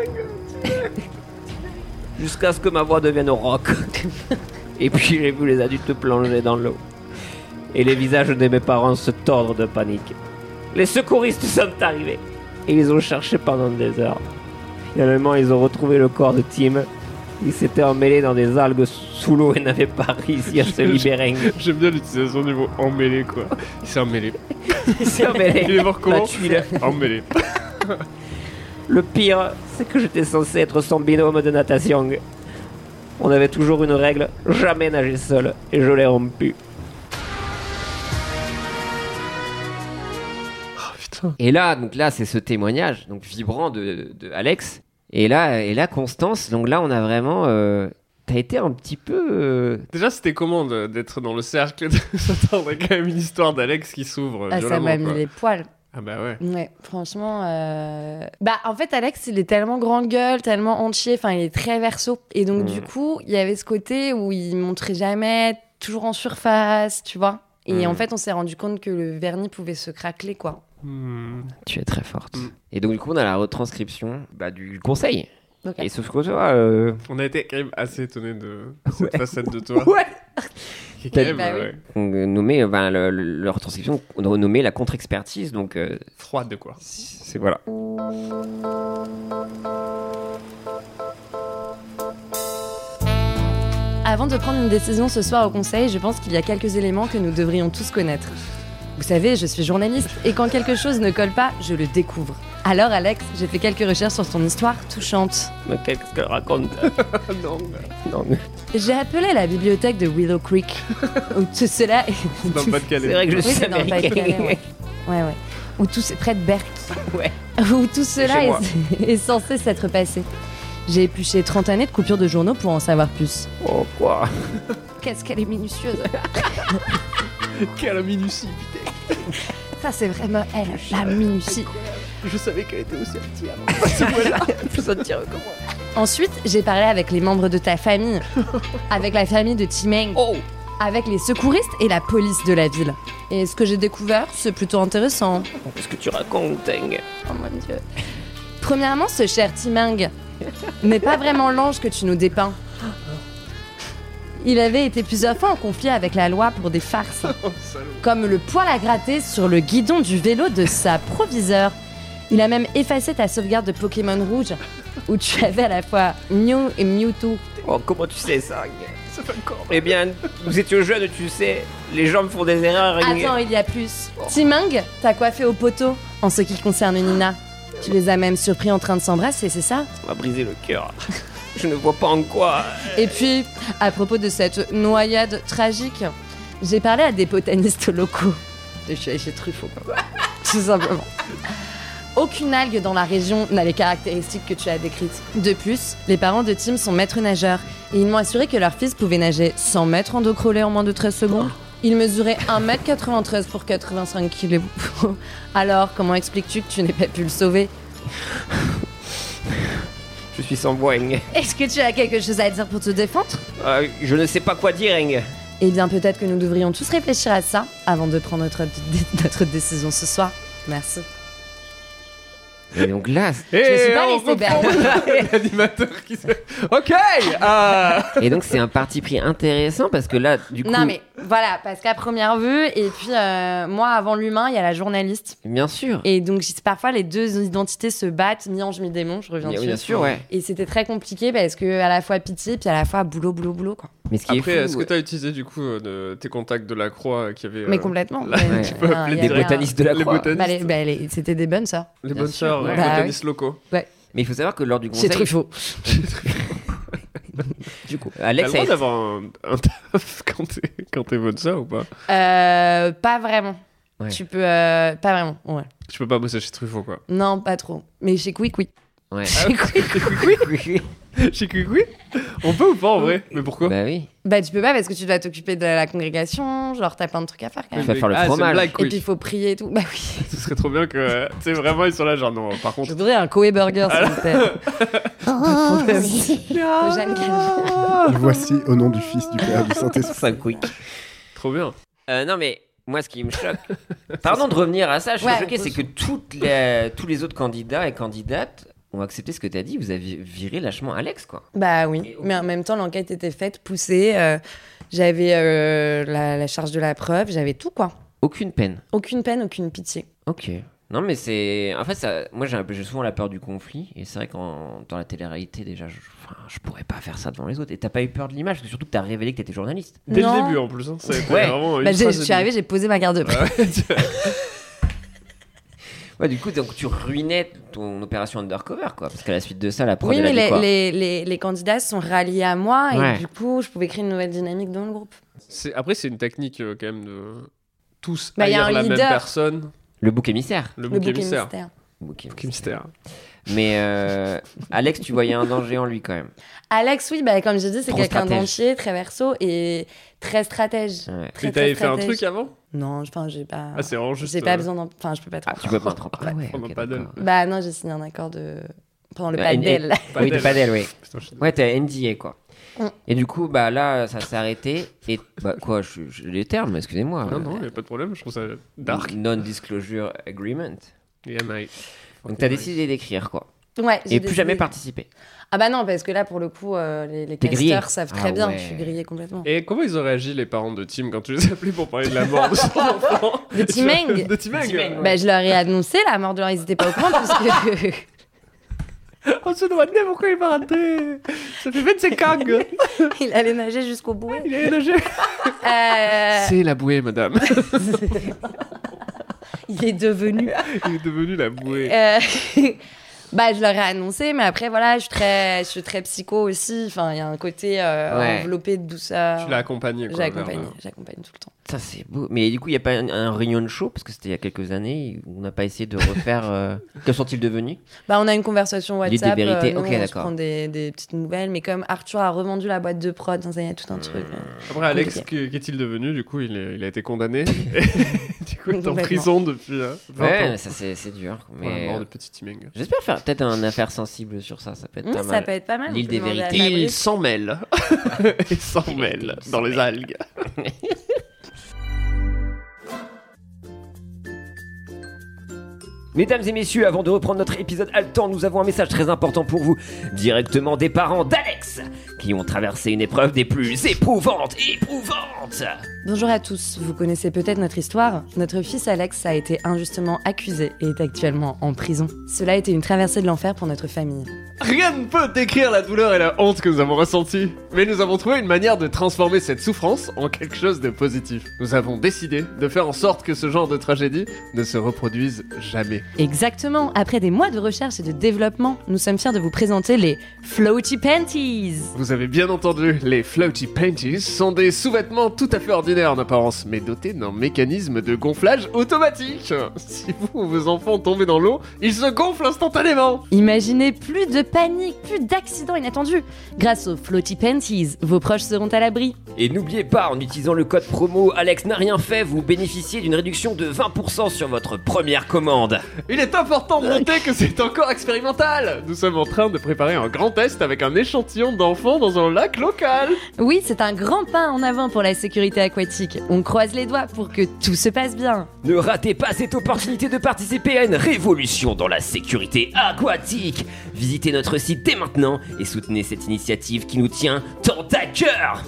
Jusqu'à ce que ma voix devienne rauque. Et puis j'ai vu les adultes plonger dans l'eau. Et les visages de mes parents se tordre de panique. Les secouristes sont arrivés et ils ont cherché pendant des heures. Finalement, ils ont retrouvé le corps de Tim. Il s'était emmêlé dans des algues sous l'eau et n'avait pas réussi à se libérer. J'aime bien l'utilisation du mot emmêlé, quoi. Il s'est emmêlé. Il s'est emmêlé. Il est mort comment La tuile. Emmêlé. Le pire, c'est que j'étais censé être son binôme de natation. On avait toujours une règle, jamais nager seul, et je l'ai rompue. Oh putain. Et là, c'est ce témoignage, donc vibrant de Alex. Et là, Constance, donc là, on a vraiment. T'as été un petit peu. Déjà, c'était comment d'être dans le cercle de Satan? On a quand même une histoire d'Alex qui s'ouvre. Ah, ça violemment, m'a quoi. mis les poils. Ah bah ouais. Ouais, franchement. Bah, en fait, Alex, il est tellement grande gueule, tellement entier, enfin, il est très verso. Et donc, du coup, il y avait ce côté où il montrait jamais, toujours en surface, tu vois. Et en fait, on s'est rendu compte que le vernis pouvait se craqueler, quoi. Tu es très forte. Et donc, du coup, on a la retranscription du conseil. Ok. Et sauf que toi. On a été quand même assez étonnés de cette facette de toi. Ouais! Qui est quand même, Bah oui. ouais, Nommé, la retranscription, on a nommé la contre-expertise, donc. froide, quoi. C'est voilà. Avant de prendre une décision ce soir au conseil, je pense qu'il y a quelques éléments que nous devrions tous connaître. Vous savez, je suis journaliste et quand quelque chose ne colle pas, je le découvre. Alors Alex, j'ai fait quelques recherches sur ton histoire touchante. Mais qu'est-ce qu'elle raconte? Non, Non, J'ai appelé la bibliothèque de Willow Creek, où tout cela est... dans le Pas-de-Calais. c'est vrai que je Oui, suis c'est dans le Pas-de-Calais, américain. ouais. Ouais. Où tout c'est près de Berck. Ouais. Où tout cela chez moi. est censé s'être passé. J'ai épluché 30 années de coupures de journaux pour en savoir plus. Oh, quoi? Qu'est-ce qu'elle est minutieuse. Quelle minutie, putain. Ça, c'est vraiment elle, la minutie. Je savais qu'elle était aussi petite. Je peux dire comment? Ensuite, j'ai parlé avec les membres de ta famille, avec la famille de Timeng, Oh! avec les secouristes et la police de la ville. Et ce que j'ai découvert, c'est plutôt intéressant. Qu'est-ce que tu racontes, Teng? Oh mon dieu. Premièrement, ce cher Timeng n'est pas vraiment l'ange que tu nous dépeins. Il avait été plusieurs fois en conflit avec la loi pour des farces, comme le poil à gratter sur le guidon du vélo de sa proviseure. Il a même effacé ta sauvegarde de Pokémon Rouge, où tu avais à la fois Mew et Mewtwo. Oh, comment tu sais ça? Eh bien, nous étions jeunes, tu sais. Les gens font des erreurs. Attends, il y a plus. Timeng t'a coiffé au poteau en ce qui concerne Nina. Tu les as même surpris en train de s'embrasser, c'est ça? Ça m'a brisé le cœur. Je ne vois pas en quoi. Et puis, à propos de cette noyade tragique, j'ai parlé à des botanistes locaux. Je suis allée chez Truffaut, quoi. Tout simplement. Aucune algue dans la région n'a les caractéristiques que tu as décrites. De plus, les parents de Tim sont maîtres nageurs et ils m'ont assuré que leur fils pouvait nager 100 mètres en dos crawlé en moins de 13 secondes. Il mesurait 1m93 pour 85 kg. Alors, comment expliques-tu que tu n'aies pas pu le sauver? Je suis sans voix, Eng. Est-ce que tu as quelque chose à dire pour te défendre? Je ne sais pas quoi dire, Eng. Eh bien, peut-être que nous devrions tous réfléchir à ça avant de prendre notre décision ce soir. Merci. Et donc là, Je me suis pas laissé berner. L'animateur qui se... Ok. et donc c'est un parti pris intéressant parce que là, du coup, Non, mais voilà, parce qu'à première vue, et puis moi, avant l'humain, il y a la journaliste. bien sûr, Et donc, parfois, les deux identités se battent, mi-ange, mi-démon, je reviens dessus. bien sûr, ouais. Et c'était très compliqué parce que à la fois pitié, puis à la fois boulot, quoi. Mais ce qui Après, est fou, est-ce que tu as utilisé du coup tes contacts de la Croix qui avaient... Mais complètement. là, Ouais, tu peux ouais, appeler il y des avait botanistes de la les Croix. botanistes. c'était des bonnes sœurs. Les Bien bonnes sûr, sœurs, ouais. Bah botanistes locaux. Mais il faut savoir que lors du C'est conseil, Truffaut. du coup, T'as Alex le a droit été... d'avoir un taf quand t'es bonne sœur ou pas? Pas vraiment. Ouais. Tu peux... pas vraiment, ouais. Tu peux pas bosser chez Truffaut, quoi. Non, pas trop. Mais chez Quick, oui. Ouais. Chez Cuicui? On peut ou pas en vrai? Mais pourquoi? Bah oui, Bah, tu peux pas parce que tu dois t'occuper de la congrégation, genre t'as plein de trucs à faire quand il même. va faire le Ah, c'est une fromage. blague, Et Quick. puis il faut prier et tout. Bah oui. Ce serait trop bien que... Tu sais, vraiment, ils sont là, genre, non, par Je contre... voudrais un Koei Burger, s'il vous plaît. Jeanne Calment. Voici au nom du Fils, du Père, du Saint-Esprit. C'est un quick. Trop bien. Non mais moi ce qui me choque, pardon de revenir à ça, je suis Ouais, choqué, c'est que tous les autres candidats et candidates ont accepté ce que t'as dit, vous avez viré lâchement Alex quoi. Bah oui, mais en même temps, l'enquête était faite, poussée. J'avais la charge de la preuve, j'avais tout, quoi. Aucune peine. Aucune peine, aucune pitié. Ok. Non, mais c'est. En fait, ça... moi, j'ai souvent la peur du conflit. Et c'est vrai que dans la télé-réalité, déjà, je pourrais pas faire ça devant les autres. Et t'as pas eu peur de l'image, parce que surtout que t'as révélé que t'étais journaliste. Dès Non. le début en plus. Hein. Ça a été Ouais. vraiment Bah, ultra je suis arrivée, j'ai posé ma garde de presse. Ouais, du coup, donc, tu ruinais ton opération undercover, quoi. Parce qu'à la suite de ça, la prod, Oui, elle a mais dit quoi les candidats sont ralliés à moi Ouais. et du coup, je pouvais créer une nouvelle dynamique dans le groupe. Après, c'est une technique quand même de tous Bah, y a haïr un la même leader. personne. Le bouc émissaire. Le Le bouc bouc émissaire. mystère. Bouc Bouc émissaire. Mais Alex, tu voyais un danger en lui quand même. Alex, oui, bah, comme j'ai dit, c'est Trop quelqu'un stratège. d'entier, très verso et très stratège. Ouais. Très, Et très t'avais fait un stratège. truc avant? Non, enfin, j'ai pas. Ah, c'est vraiment juste. J'ai pas besoin d'en. Enfin, je peux pas trop. Ah, tu peux pas trop. Ah ouais, Pendant ok, pas d'accord. Bah non, j'ai signé un accord de. Pendant le Ouais, padel. Oui, de padel, oui. Putain, je suis- Ouais, t'as NDA, quoi. Mm. Et du coup, bah là, ça s'est arrêté. Et bah quoi, les termes, excusez-moi. Non, y a pas de problème, je trouve ça dark. Non-disclosure agreement. Yeah, mate. Donc t'as décidé d'écrire, quoi. Ouais, j'ai Et plus jamais décidé. participer. Ah bah non, parce que là, pour le coup, les T'es grillé. casteurs savent très Ah bien ouais. que je suis grillée complètement. Et comment ils ont réagi, les parents de Tim, quand tu les as appelés pour parler de la mort de son enfant De Timeng. De Timeng. Timeng, Bah, je leur ai annoncé la mort de leur. Ils étaient pas au courant puisque. On se demandait pourquoi il va rentrer. Ça fait 25 ans. Il allait nager jusqu'au bout. Il est nagé. C'est la bouée, madame. Il est devenu. Il est devenu la bouée. Bah, je leur ai annoncé, mais après, voilà, je suis très psycho aussi. Enfin, il y a un côté Ouais. enveloppé de douceur. Tu l'as accompagné, quoi. J'accompagne vers- tout le temps. Ça, c'est beau. Mais du coup, il n'y a pas un reunion show, parce que c'était il y a quelques années, où on n'a pas essayé de refaire. Que sont-ils devenus Bah, on a une conversation L'île des WhatsApp. vérités, nous, ok, on se d'accord. prend des petites nouvelles, mais comme Arthur a revendu la boîte de prod, ça y a tout un truc. Après, Alex, Compliqué. qu'est-il devenu? Du coup, il a été condamné. Du coup, il est en Complètement. prison depuis 20 Ouais, ans. ça c'est dur. Pour la Mais mort de petit Timeng. j'espère faire peut-être un affaire sensible sur ça. Ça peut être pas Ça mal. peut être pas mal. L'île on peut des demander à vérités. Fabrice. s'en mêle. Il s'en mêle dans les algues. Mesdames et messieurs, avant de reprendre notre épisode haletant, nous avons un message très important pour vous, directement des parents d'Alex, qui ont traversé une épreuve des plus éprouvantes. Bonjour à tous, vous connaissez peut-être notre histoire. Notre fils Alex a été injustement accusé et est actuellement en prison. Cela a été une traversée de l'enfer pour notre famille. Rien ne peut décrire la douleur et la honte que nous avons ressenties. Mais nous avons trouvé une manière de transformer cette souffrance en quelque chose de positif. Nous avons décidé de faire en sorte que ce genre de tragédie ne se reproduise jamais. Exactement, après des mois de recherche et de développement, nous sommes fiers de vous présenter les Floaty Panties. Vous avez bien entendu, les Floaty Panties sont des sous-vêtements tout à fait ordinaires en apparence, mais dotés d'un mécanisme de gonflage automatique. Si vous ou vos enfants tombent dans l'eau, ils se gonflent instantanément. Imaginez plus de panique, plus d'accidents inattendus. Grâce aux Floaty Panties, vos proches seront à l'abri. Et n'oubliez pas, en utilisant le code promo Alex n'a rien fait, vous bénéficiez d'une réduction de 20% sur votre première commande. Il est important de noter que c'est encore expérimental. Nous sommes en train de préparer un grand test avec un échantillon d'enfants dans un lac local. Oui, c'est un grand pas en avant pour la sécurité aquatique. On croise les doigts pour que tout se passe bien. Ne ratez pas cette opportunité de participer à une révolution dans la sécurité aquatique. Visitez notre site dès maintenant et soutenez cette initiative qui nous tient tant à cœur.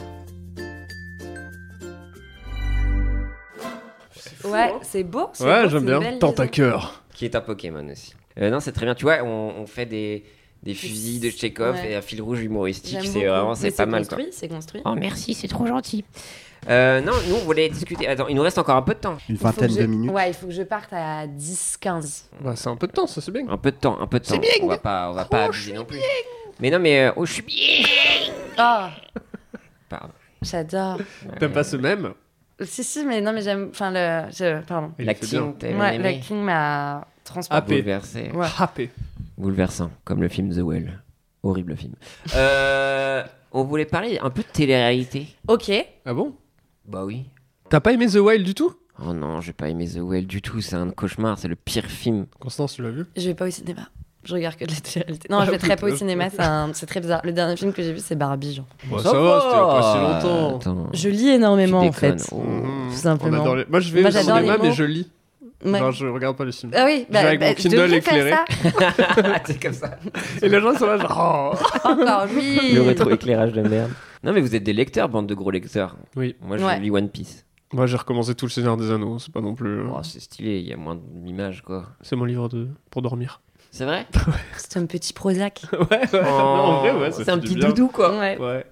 Ouais, c'est beau. c'est Ouais, beau, j'aime c'est bien. une belle Tant à liaison. cœur. Qui est un Pokémon aussi. Non, c'est très bien. Tu vois, on fait des fusils de Chekhov Ouais. et un fil rouge humoristique. J'aime C'est beaucoup. vraiment, Mais c'est pas mal, quoi. C'est construit. Oh, merci, c'est trop gentil. Non, nous, on voulait discuter. Attends, il nous reste encore un peu de temps. Une Il faut vingtaine que de je- minutes. Ouais, il faut que je parte à 10-15. Bah, c'est un peu de temps, ça c'est bien. Un peu de temps, C'est bien. On va pas abuser non plus. Mais non, mais je suis bien. Oh, Pardon. j'adore. T'aimes pas ce même? Si, mais non, mais j'aime. Enfin, pardon. Il La fait bien. King, t'as bien Ouais, aimé. la King m'a transporté. Happé. Bouleversé. Ouais. Happé. Bouleversant, comme le film The Well. Horrible film. On voulait parler un peu de télé-réalité. Ok. Ah bon? Bah oui. T'as pas aimé The Wild du tout? Oh non, j'ai pas aimé The Well du tout. C'est un cauchemar. C'est le pire film. Constance, tu l'as vu? Je vais pas au cinéma. Je regarde que de la télé-réalité. Non, je vais très peu au cinéma, c'est très bizarre. Le dernier film que j'ai vu, c'est Barbie, genre. Bah, ça va, c'était il y a pas si longtemps. Attends. Je lis énormément, Tu en fait. déconnes. Oh. Mhm. Tout simplement. On adore les- Moi, je vais Moi, au j'adore cinéma, les mais mots. je lis. Ouais. Genre, je regarde pas les films. Ah oui, Je vais avec mon je Kindle devrais faire éclairé. ça. C'est comme ça. Et les gens sont là, genre. Oh. Encore lui. Le rétro-éclairage de merde. Non, mais vous êtes des lecteurs, bande de gros lecteurs. Oui. Moi, je Ouais. lis One Piece. Moi, j'ai recommencé tout le Seigneur des Anneaux, c'est pas non plus... Oh, c'est stylé, il y a moins d'images, quoi. C'est mon livre pour dormir. C'est vrai? C'est un petit Prozac. Ouais, non, en vrai, ouais, ça c'est fait un du petit bien. doudou, quoi. Ouais. Ouais.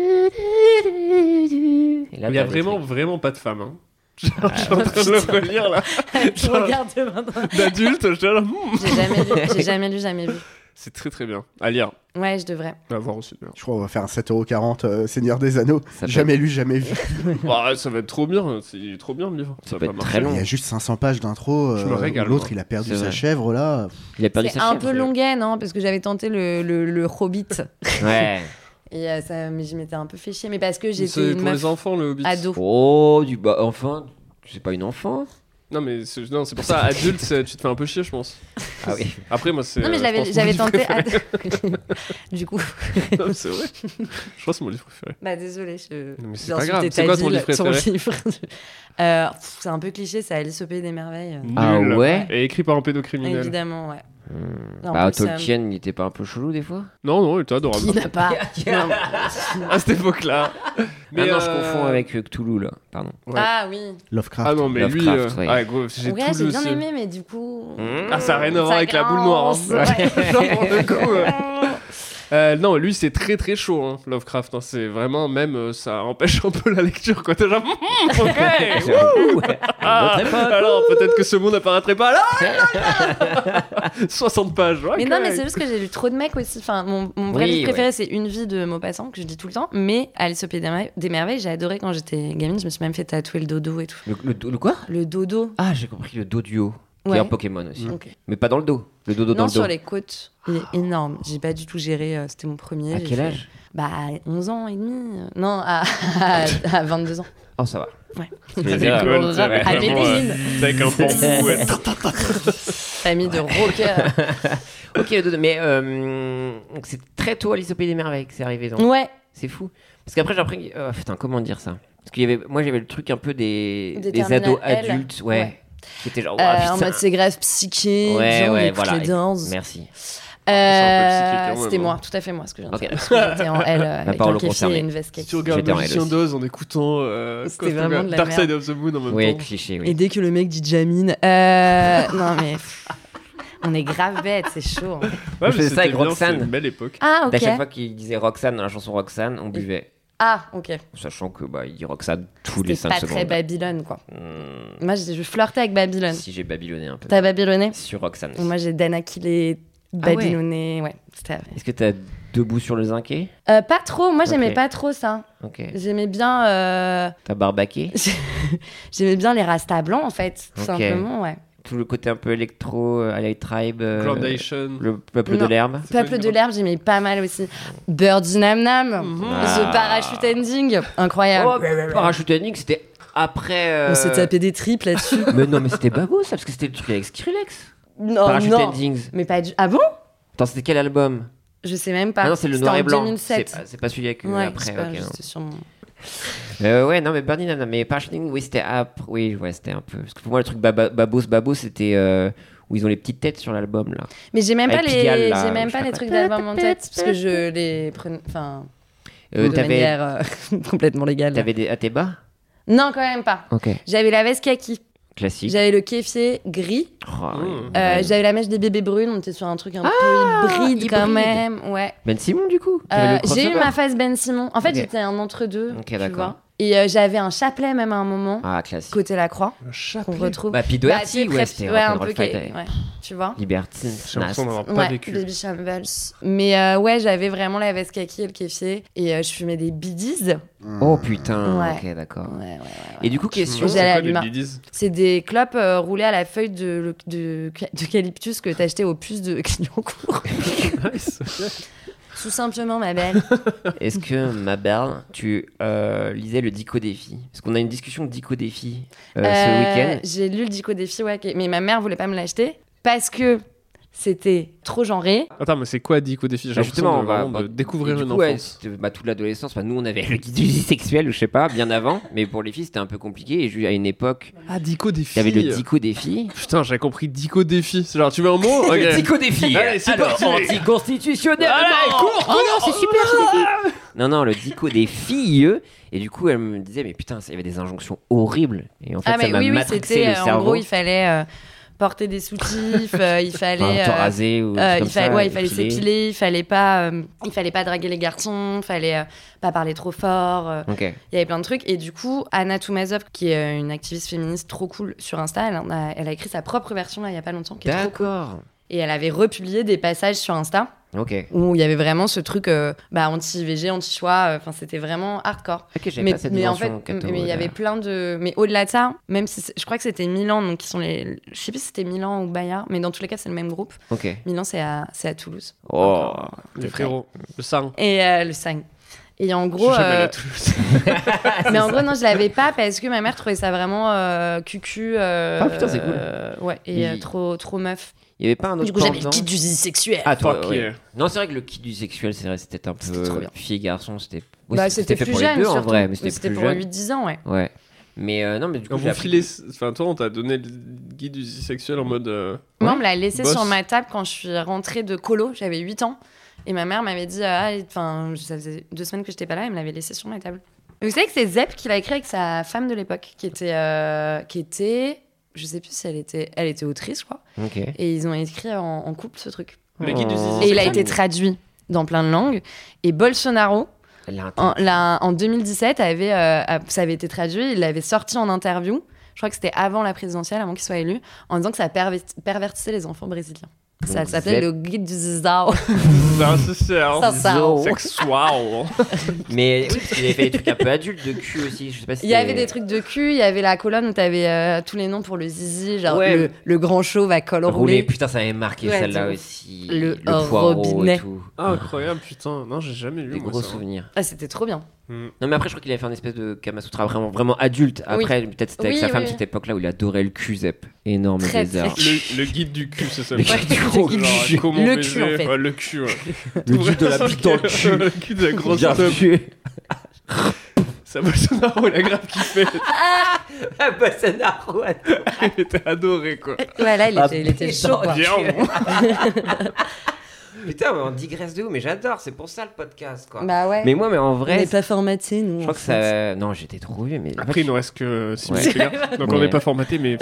Et là, Il y a t'as des vraiment pas de femme. Hein. Je suis en train de le relire là. Tu regardes maintenant. D'adulte, je suis là. Jamais lu. C'est très très bien. À lire. Ouais, je devrais. À voir aussi. D'ailleurs. Je crois qu'on va faire un 7,40€ Seigneur des Anneaux. Ça peut- Jamais lu, jamais vu. Bah, ça va être trop bien. C'est trop bien le livre. Ça peut va être marcher. très long. Il y a juste 500 pages d'intro. Je me régale, L'autre, moi. il a perdu C'est sa vrai. chèvre là. Il a perdu C'est sa un chèvre. peu longuet, non? Parce que j'avais tenté le Hobbit. Ouais. Et mais je m'étais un peu fait chier. Mais parce que C'est j'étais une pour meuf les enfants le Hobbit. ado. Oh, enfin, c'est pas une enfant. Non, mais c'est pour ça, adulte, tu te fais un peu chier, je pense. Ah oui. Après, moi, c'est. Non, mais je pense, j'avais mon livre tenté. préféré. Du coup, Non, mais c'est vrai. Je crois que c'est mon livre préféré. bah désolé. Non, mais c'est j'ai pas insulté grave. C'est quoi ton Tadil, livre préféré livre. C'est un peu cliché, c'est Alice au Pays des Merveilles. Ah Nul. ouais. Et écrit par un pédocriminel. Évidemment, ouais. Non, Bah, en plus, Tolkien, il était pas un peu chelou des fois? Non, il était adorable. Qui n'a pas. Non. À cette époque-là. Mais non, je confonds avec Cthulhu là, pardon. Ouais. Ah oui. Lovecraft. Ah non, mais lui. Lovecraft, ouais. Ah, gros, j'ai Ouais, tout j'ai lu bien aussi. aimé, mais du coup. Ah, ça n'a rien à voir Ça avec la boule noire. Hein. grince, ouais. Genre, pour le coup, non, lui, c'est très très chaud, hein, Lovecraft. Hein. C'est vraiment, même, ça empêche un peu la lecture. Quoi. T'es genre, ok. Ah, alors, peut-être que ce mot n'apparaîtrait pas là. 60 pages. Mais ok. non, mais c'est juste que j'ai lu trop de mecs aussi. Enfin, mon vrai Oui, livre préféré, c'est Une vie de Maupassant, que je dis tout le temps. Mais Alice au Pays des Merveilles, j'ai adoré quand j'étais gamine. Je me suis même fait tatouer le dodo et tout. Le quoi? Le dodo. Ah, j'ai compris le Doduo. Qui Ouais. est un Pokémon aussi. Ok. Mais pas dans le dos. Le dodo dans Non, le dos. sur les côtes. Il est énorme. J'ai pas du tout géré. C'était mon premier. À J'ai quel fait- âge? Bah, 11 ans et demi. Non, à 22 ans. Oh, ça va. Ouais. C'est dire, cool, ça va être à vraiment, Medellin. c'est avec un bambou. ouais. Famille de rockers. Ok, le dodo. Mais donc c'est très tôt Alice au Pays des Merveilles que c'est arrivé. Donc. Ouais. C'est fou. Parce qu'après, j'ai appris. Putain, comment dire ça? Parce qu'il y avait. Moi, j'avais le truc un peu des terminales ados L. adultes. Ouais. Ouais. Qui étaient genre. En mode c'est grave psyché. Ouais, viens, on ouais, écoute voilà. les danses. Merci. C'est un peu psychique, quand même, C'était hein. moi, tout à fait moi, ce que je viens de Ok. dire. Parce que j'étais en L avec parole un kéfi concernée. et une veste Si kaki. tu regardes J'étais en L Magicien aussi. d'Oz en écoutant C'était vraiment de la Dark Side merde. of the Moon en même Oui, temps. cliché, Et oui. dès que le mec dit Jamine, non mais on est grave bête, c'est chaud. Ouais, Je mais faisais ça c'était avec bien, Roxane. c'était une belle époque. Ah À ok. chaque fois qu'il disait Roxane dans la chanson Roxane, on buvait. Ah ok. Sachant que bah, il dit Roxane tous les C'était 5 pas secondes. très Babylone quoi. Hmm, Moi je flirtais avec Babylone. si j'ai babylonné un peu. T'as babylonné? Sur Roxane. Moi j'ai Danakilé, Ah ouais. babylonné, ouais. C'était. Est-ce que t'as debout sur le zinquet? Pas trop. Moi j'aimais Ok. pas trop ça. Ok. J'aimais bien. T'as barbaqué? J'aimais bien les rastas blancs en fait, tout Ok. simplement, ouais. Tout le côté un peu électro, LA Tribe, Groundation. le peuple de Non. l'herbe. C'est pas Peuple une de grande- l'herbe, j'aimais pas mal aussi. Birdie Nam Nam, Ah. The Parachute Ending, incroyable. Oh, Parachute Ending, c'était après. On s'est tapé des tripes là-dessus. Mais non, mais c'était pas beau ça, parce que c'était le truc avec Skrillex. non, Parachute non. Endings. Mais pas du. Ah bon? Attends, c'était quel album? Je sais même pas. Ah non, c'est le C'était noir en et blanc. 2007. C'est pas celui avec Ouais, après. c'est pas ok, juste non. sur mon. Ouais, non, mais Birdie Nana, mais Parachute Ending, oui, c'était après. Oui, ouais, c'était un peu. Parce que pour moi, le truc Babos, c'était où ils ont les petites têtes sur l'album là. Mais j'ai même pas Avec les, Pigalle, là, j'ai même je pas sais les pas trucs quoi. d'album en tête parce que je les prenais, enfin, de T'avais manière complètement légale. des Ateba? Non, quand même pas. Ok. J'avais la veste kaki, Classique. j'avais le kéfier gris, Oh, oui. j'avais la mèche des bébés brunes. On était sur un truc un peu hybride quand hybride. même, ouais. Ben Simon, du coup. T'avais le J'ai eu crossover. ma phase Ben Simon. En fait, Ok. j'étais un entre-deux. Ok, tu d'accord. vois. Et j'avais un chapelet même à un moment, Ah, classique. côté la croix, Un qu'on chapelet. retrouve. Bah, puis Bah, Doherty, c'est ouais, très- c'était ouais, un Rock'n'Roll peu Friday. ouais, tu vois. Libertine, J'ai l'impression d'avoir pas Ouais, vécu. Baby Shambles. Mais ouais, j'avais vraiment la veste kaki et le kéfier. Et je fumais des biddies. Oh putain, Ouais. ok, d'accord. Ouais. Et du coup, question. J'allais à C'est quoi l'humain. les biddies? C'est des clopes roulées à la feuille d'eucalyptus que t'achetais aux puces de Clignancourt. Nice. Tout simplement, ma belle. Est-ce que, ma belle, tu lisais le Dico Défi? Parce qu'on a une discussion Dico Défi ce week-end. J'ai lu le Dico Défi, ouais, mais ma mère voulait pas me l'acheter parce que c'était trop genré. Attends, mais c'est quoi Dico Défi? J'ai Justement, l'impression de découvrir une enfance. Toute l'adolescence, nous on avait le guide du sexuel, je sais pas, bien avant, mais pour les filles c'était un peu compliqué. Et à une époque, Ah, Dico Défi. il y avait le Dico des filles. Putain, j'ai compris Dico Défi. C'est genre, tu veux un mot? Ok. Le Dico des filles. Allez, c'est parti. Anticonstitutionnel. Cours. Oh non, c'est super ce Dico. Non, le Dico des filles. Et du coup, elle me disait, mais putain, il y avait des injonctions horribles. Et en fait, ça mais m'a oui, matrixé c'était le cerveau. en gros, il fallait porter des soutifs, il fallait te raser ou il comme ça, fallait épiler. s'épiler, il fallait pas draguer les garçons, il fallait pas parler trop fort. Ok. Il y avait plein de trucs. Et du coup, Anna Toumazov, qui est une activiste féministe trop cool sur Insta, elle a écrit sa propre version là, il y a pas longtemps, qui est trop cool. D'accord. Et elle avait republié des passages sur Insta Ok. où il y avait vraiment ce truc anti-IVG, anti-choix. Enfin, c'était vraiment hardcore. Ok, j'avais pas cette mais en dimension fait, catho, mais il y avait plein de. Mais au-delà de ça, même si je crois que c'était Milan, donc qui sont les. Je sais plus si c'était Milan ou Bayard, mais dans tous les cas, c'est le même groupe. Ok. Milan, c'est à Toulouse. Oh. Les frérots. Le sang. Et le 5. Et en Je gros. suis jamais allé à Toulouse. Mais en gros, non, je l'avais pas parce que ma mère trouvait ça vraiment cucu. Ah, putain, c'est cool. Ouais, et Il- trop meuf. Il y avait pas un autre Du coup, j'avais pendant le kit du sexuel. Ah, toi, Fuck ouais. yeah. Non, c'est vrai que le kit du sexuel, c'est vrai, c'était un C'était trop peu bien. fille garçon, c'était. Oui, Bah, c'était fait plus pour jeune, les deux en surtout. vrai, mais c'était plus pour jeune. 8-10 ans, ouais. Ouais. Mais non, mais du coup, Quand j'ai vous appris- filez. Enfin, toi, on t'a donné le guide du sexuel en mode. Moi, on me l'a laissé Boss. sur ma table quand je suis rentrée de colo. J'avais 8 ans. Et ma mère m'avait dit, ça faisait 2 semaines que j'étais pas là, elle me l'avait laissé sur ma table. Et vous savez que c'est Zep qui l'a écrit avec sa femme de l'époque, qui était, je sais plus si elle était autrice, je crois. Ok. Et ils ont écrit en couple ce truc. Le guide du zizi Et il a sexuel. été traduit dans plein de langues. Et Bolsonaro, Elle a en 2017, ça avait été traduit, il l'avait sorti en interview. Je crois que c'était avant la présidentielle, avant qu'il soit élu, en disant que ça pervertissait les enfants brésiliens. Ça Donc, s'appelait Zep. le guide du zizao. Non, c'est ça. Ça, ça. Sexual. Mais oui, parce qu'il avait fait des trucs un peu adultes de cul aussi. Je sais pas si Il y avait des trucs de cul, il y avait la colonne où t'avais tous les noms pour le zizi, genre Ouais. le grand chauve à col roulé. roulé. Putain, ça avait marqué Ouais, celle-là de ouf. aussi. Le poireau robinet. et tout. Ah, incroyable, putain. Non, j'ai jamais lu Des moi gros ça. souvenirs. Ah, c'était trop bien. Non, mais après, je crois qu'il avait fait un espèce de Kamasutra vraiment adulte. Après, peut-être c'était avec Oui, sa oui, femme, oui. cette époque-là où il adorait le cul, Zep. Énorme Très, désert. très Le guide du cul, c'est ça. Le guide du Genre, cul. comment Le baiser. cul, en fait. Ouais, le cul, ouais. Le guide de la bite dans le cul. Le cul de la grosse Bien teub. tué. Ça Bolsonaro, il a grave kiffé. Ah, Bolsonaro. Il était adoré, quoi. Voilà, il Ah, était chaud, quoi. Bien. Putain, mais on digresse de où? Mais j'adore, c'est pour ça le podcast, quoi. Bah ouais. Mais moi, mais en On vrai, n'est pas formaté, nous. je crois que ça. Non, j'étais trop vieux, mais. Après, il nous reste que 6 Ouais. minutes, les gars. Donc, on Mais- n'est pas formaté, mais.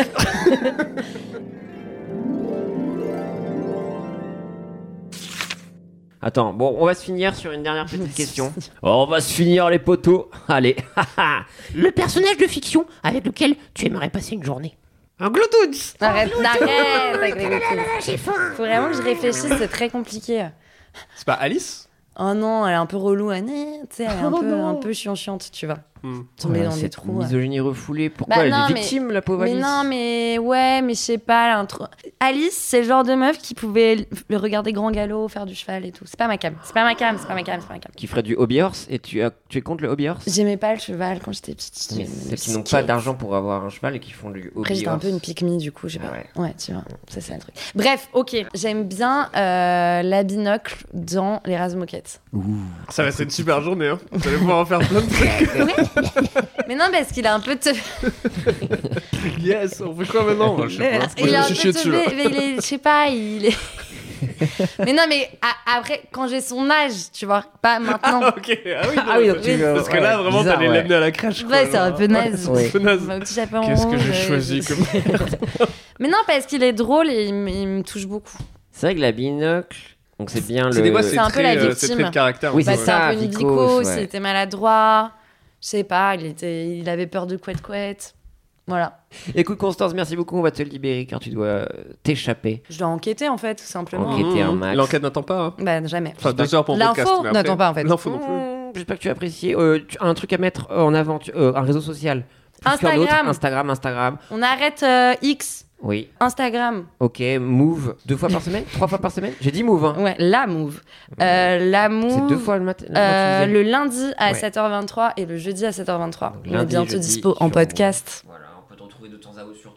Attends, bon, on va se finir sur une dernière petite question. On va se finir les poteaux. Allez. Le personnage de fiction avec lequel tu aimerais passer une journée. Un Gloutons. Arrête avec les gloutoons. J'ai faim. Faut vraiment que je réfléchisse, c'est très compliqué. C'est pas Alice? Oh non, elle est un peu relou, Anne. Tu sais, elle est un peu chiante, tu vois. Tomber dans des cette trous. misogynie refoulée. Pourquoi Bah elle non, est mais- victime, la pauvre Mais Alice? non, mais ouais, mais je sais pas. elle a un trou- Alice, c'est le genre de meuf qui pouvait le regarder Grand Galop, faire du cheval et tout. C'est pas ma cam. Qui ferait du hobby horse. Et tu es contre le hobby horse? J'aimais pas le cheval quand j'étais petite. Mais celles qui n'ont pas d'argent pour avoir un cheval et qui font du hobby Après, j'étais un horse. peu une pique-me, du coup, j'ai pas. Ah Ouais, tu vois, ça c'est un truc. Bref, ok. J'aime bien la binocle dans les Razmoquettes. Ça va être une super journée, hein. Vous allez pouvoir en faire plein de trucs. Mais non, parce qu'il a un peu de. Yes, on fait quoi maintenant? Je sais pas. Il Moi, est un je me suis chié peu dessus, teubé, là. mais il est, je sais pas, il est. Mais non, mais après, quand j'ai son âge, tu vois, pas maintenant. Ok, ah oui, non, Ah oui, donc tu veux- parce que là, ouais, vraiment, bizarre, t'allais ouais. l'amener à la crèche. quoi. Ouais, c'est un peu naze. Ouais, c'est un peu naze. Bah, au petit chaperon Qu'est-ce que rouge, j'ai choisi comme. Mais non, parce qu'il est drôle et il me touche beaucoup. C'est vrai que la binocle, donc c'est bien C'est le. des fois, C'est un peu la c'est victime. très de caractère. Oui, en fait, Bah, c'est c'est ça, un peu une Vicos, vicose, ouais. il était maladroit. Je sais pas, il avait peur de couette-couette. Voilà. Écoute, Constance, merci beaucoup. On va te libérer car tu dois t'échapper. Je dois enquêter, en fait, tout simplement. Enquêter un max. L'enquête n'attend pas. Hein. Bah, jamais. Enfin, 2 heures pour le podcast. L'info mais après- n'attend pas, en fait. L'info non plus. J'espère que tu as apprécié. Tu as un truc à mettre en avant, un réseau social. Plus qu'un autre. Instagram. On arrête X, Oui. Instagram. Ok, Move. 2 fois par semaine 3 fois par semaine J'ai dit Move. Hein. Ouais, la Move. La Move. C'est 2 fois le matin. Le lundi à Ouais. 7h23 et le jeudi à 7h23. Donc, On est lundi, bientôt jeudi, dispo en sur- podcast. Voilà, on peut te retrouver de temps à autre sur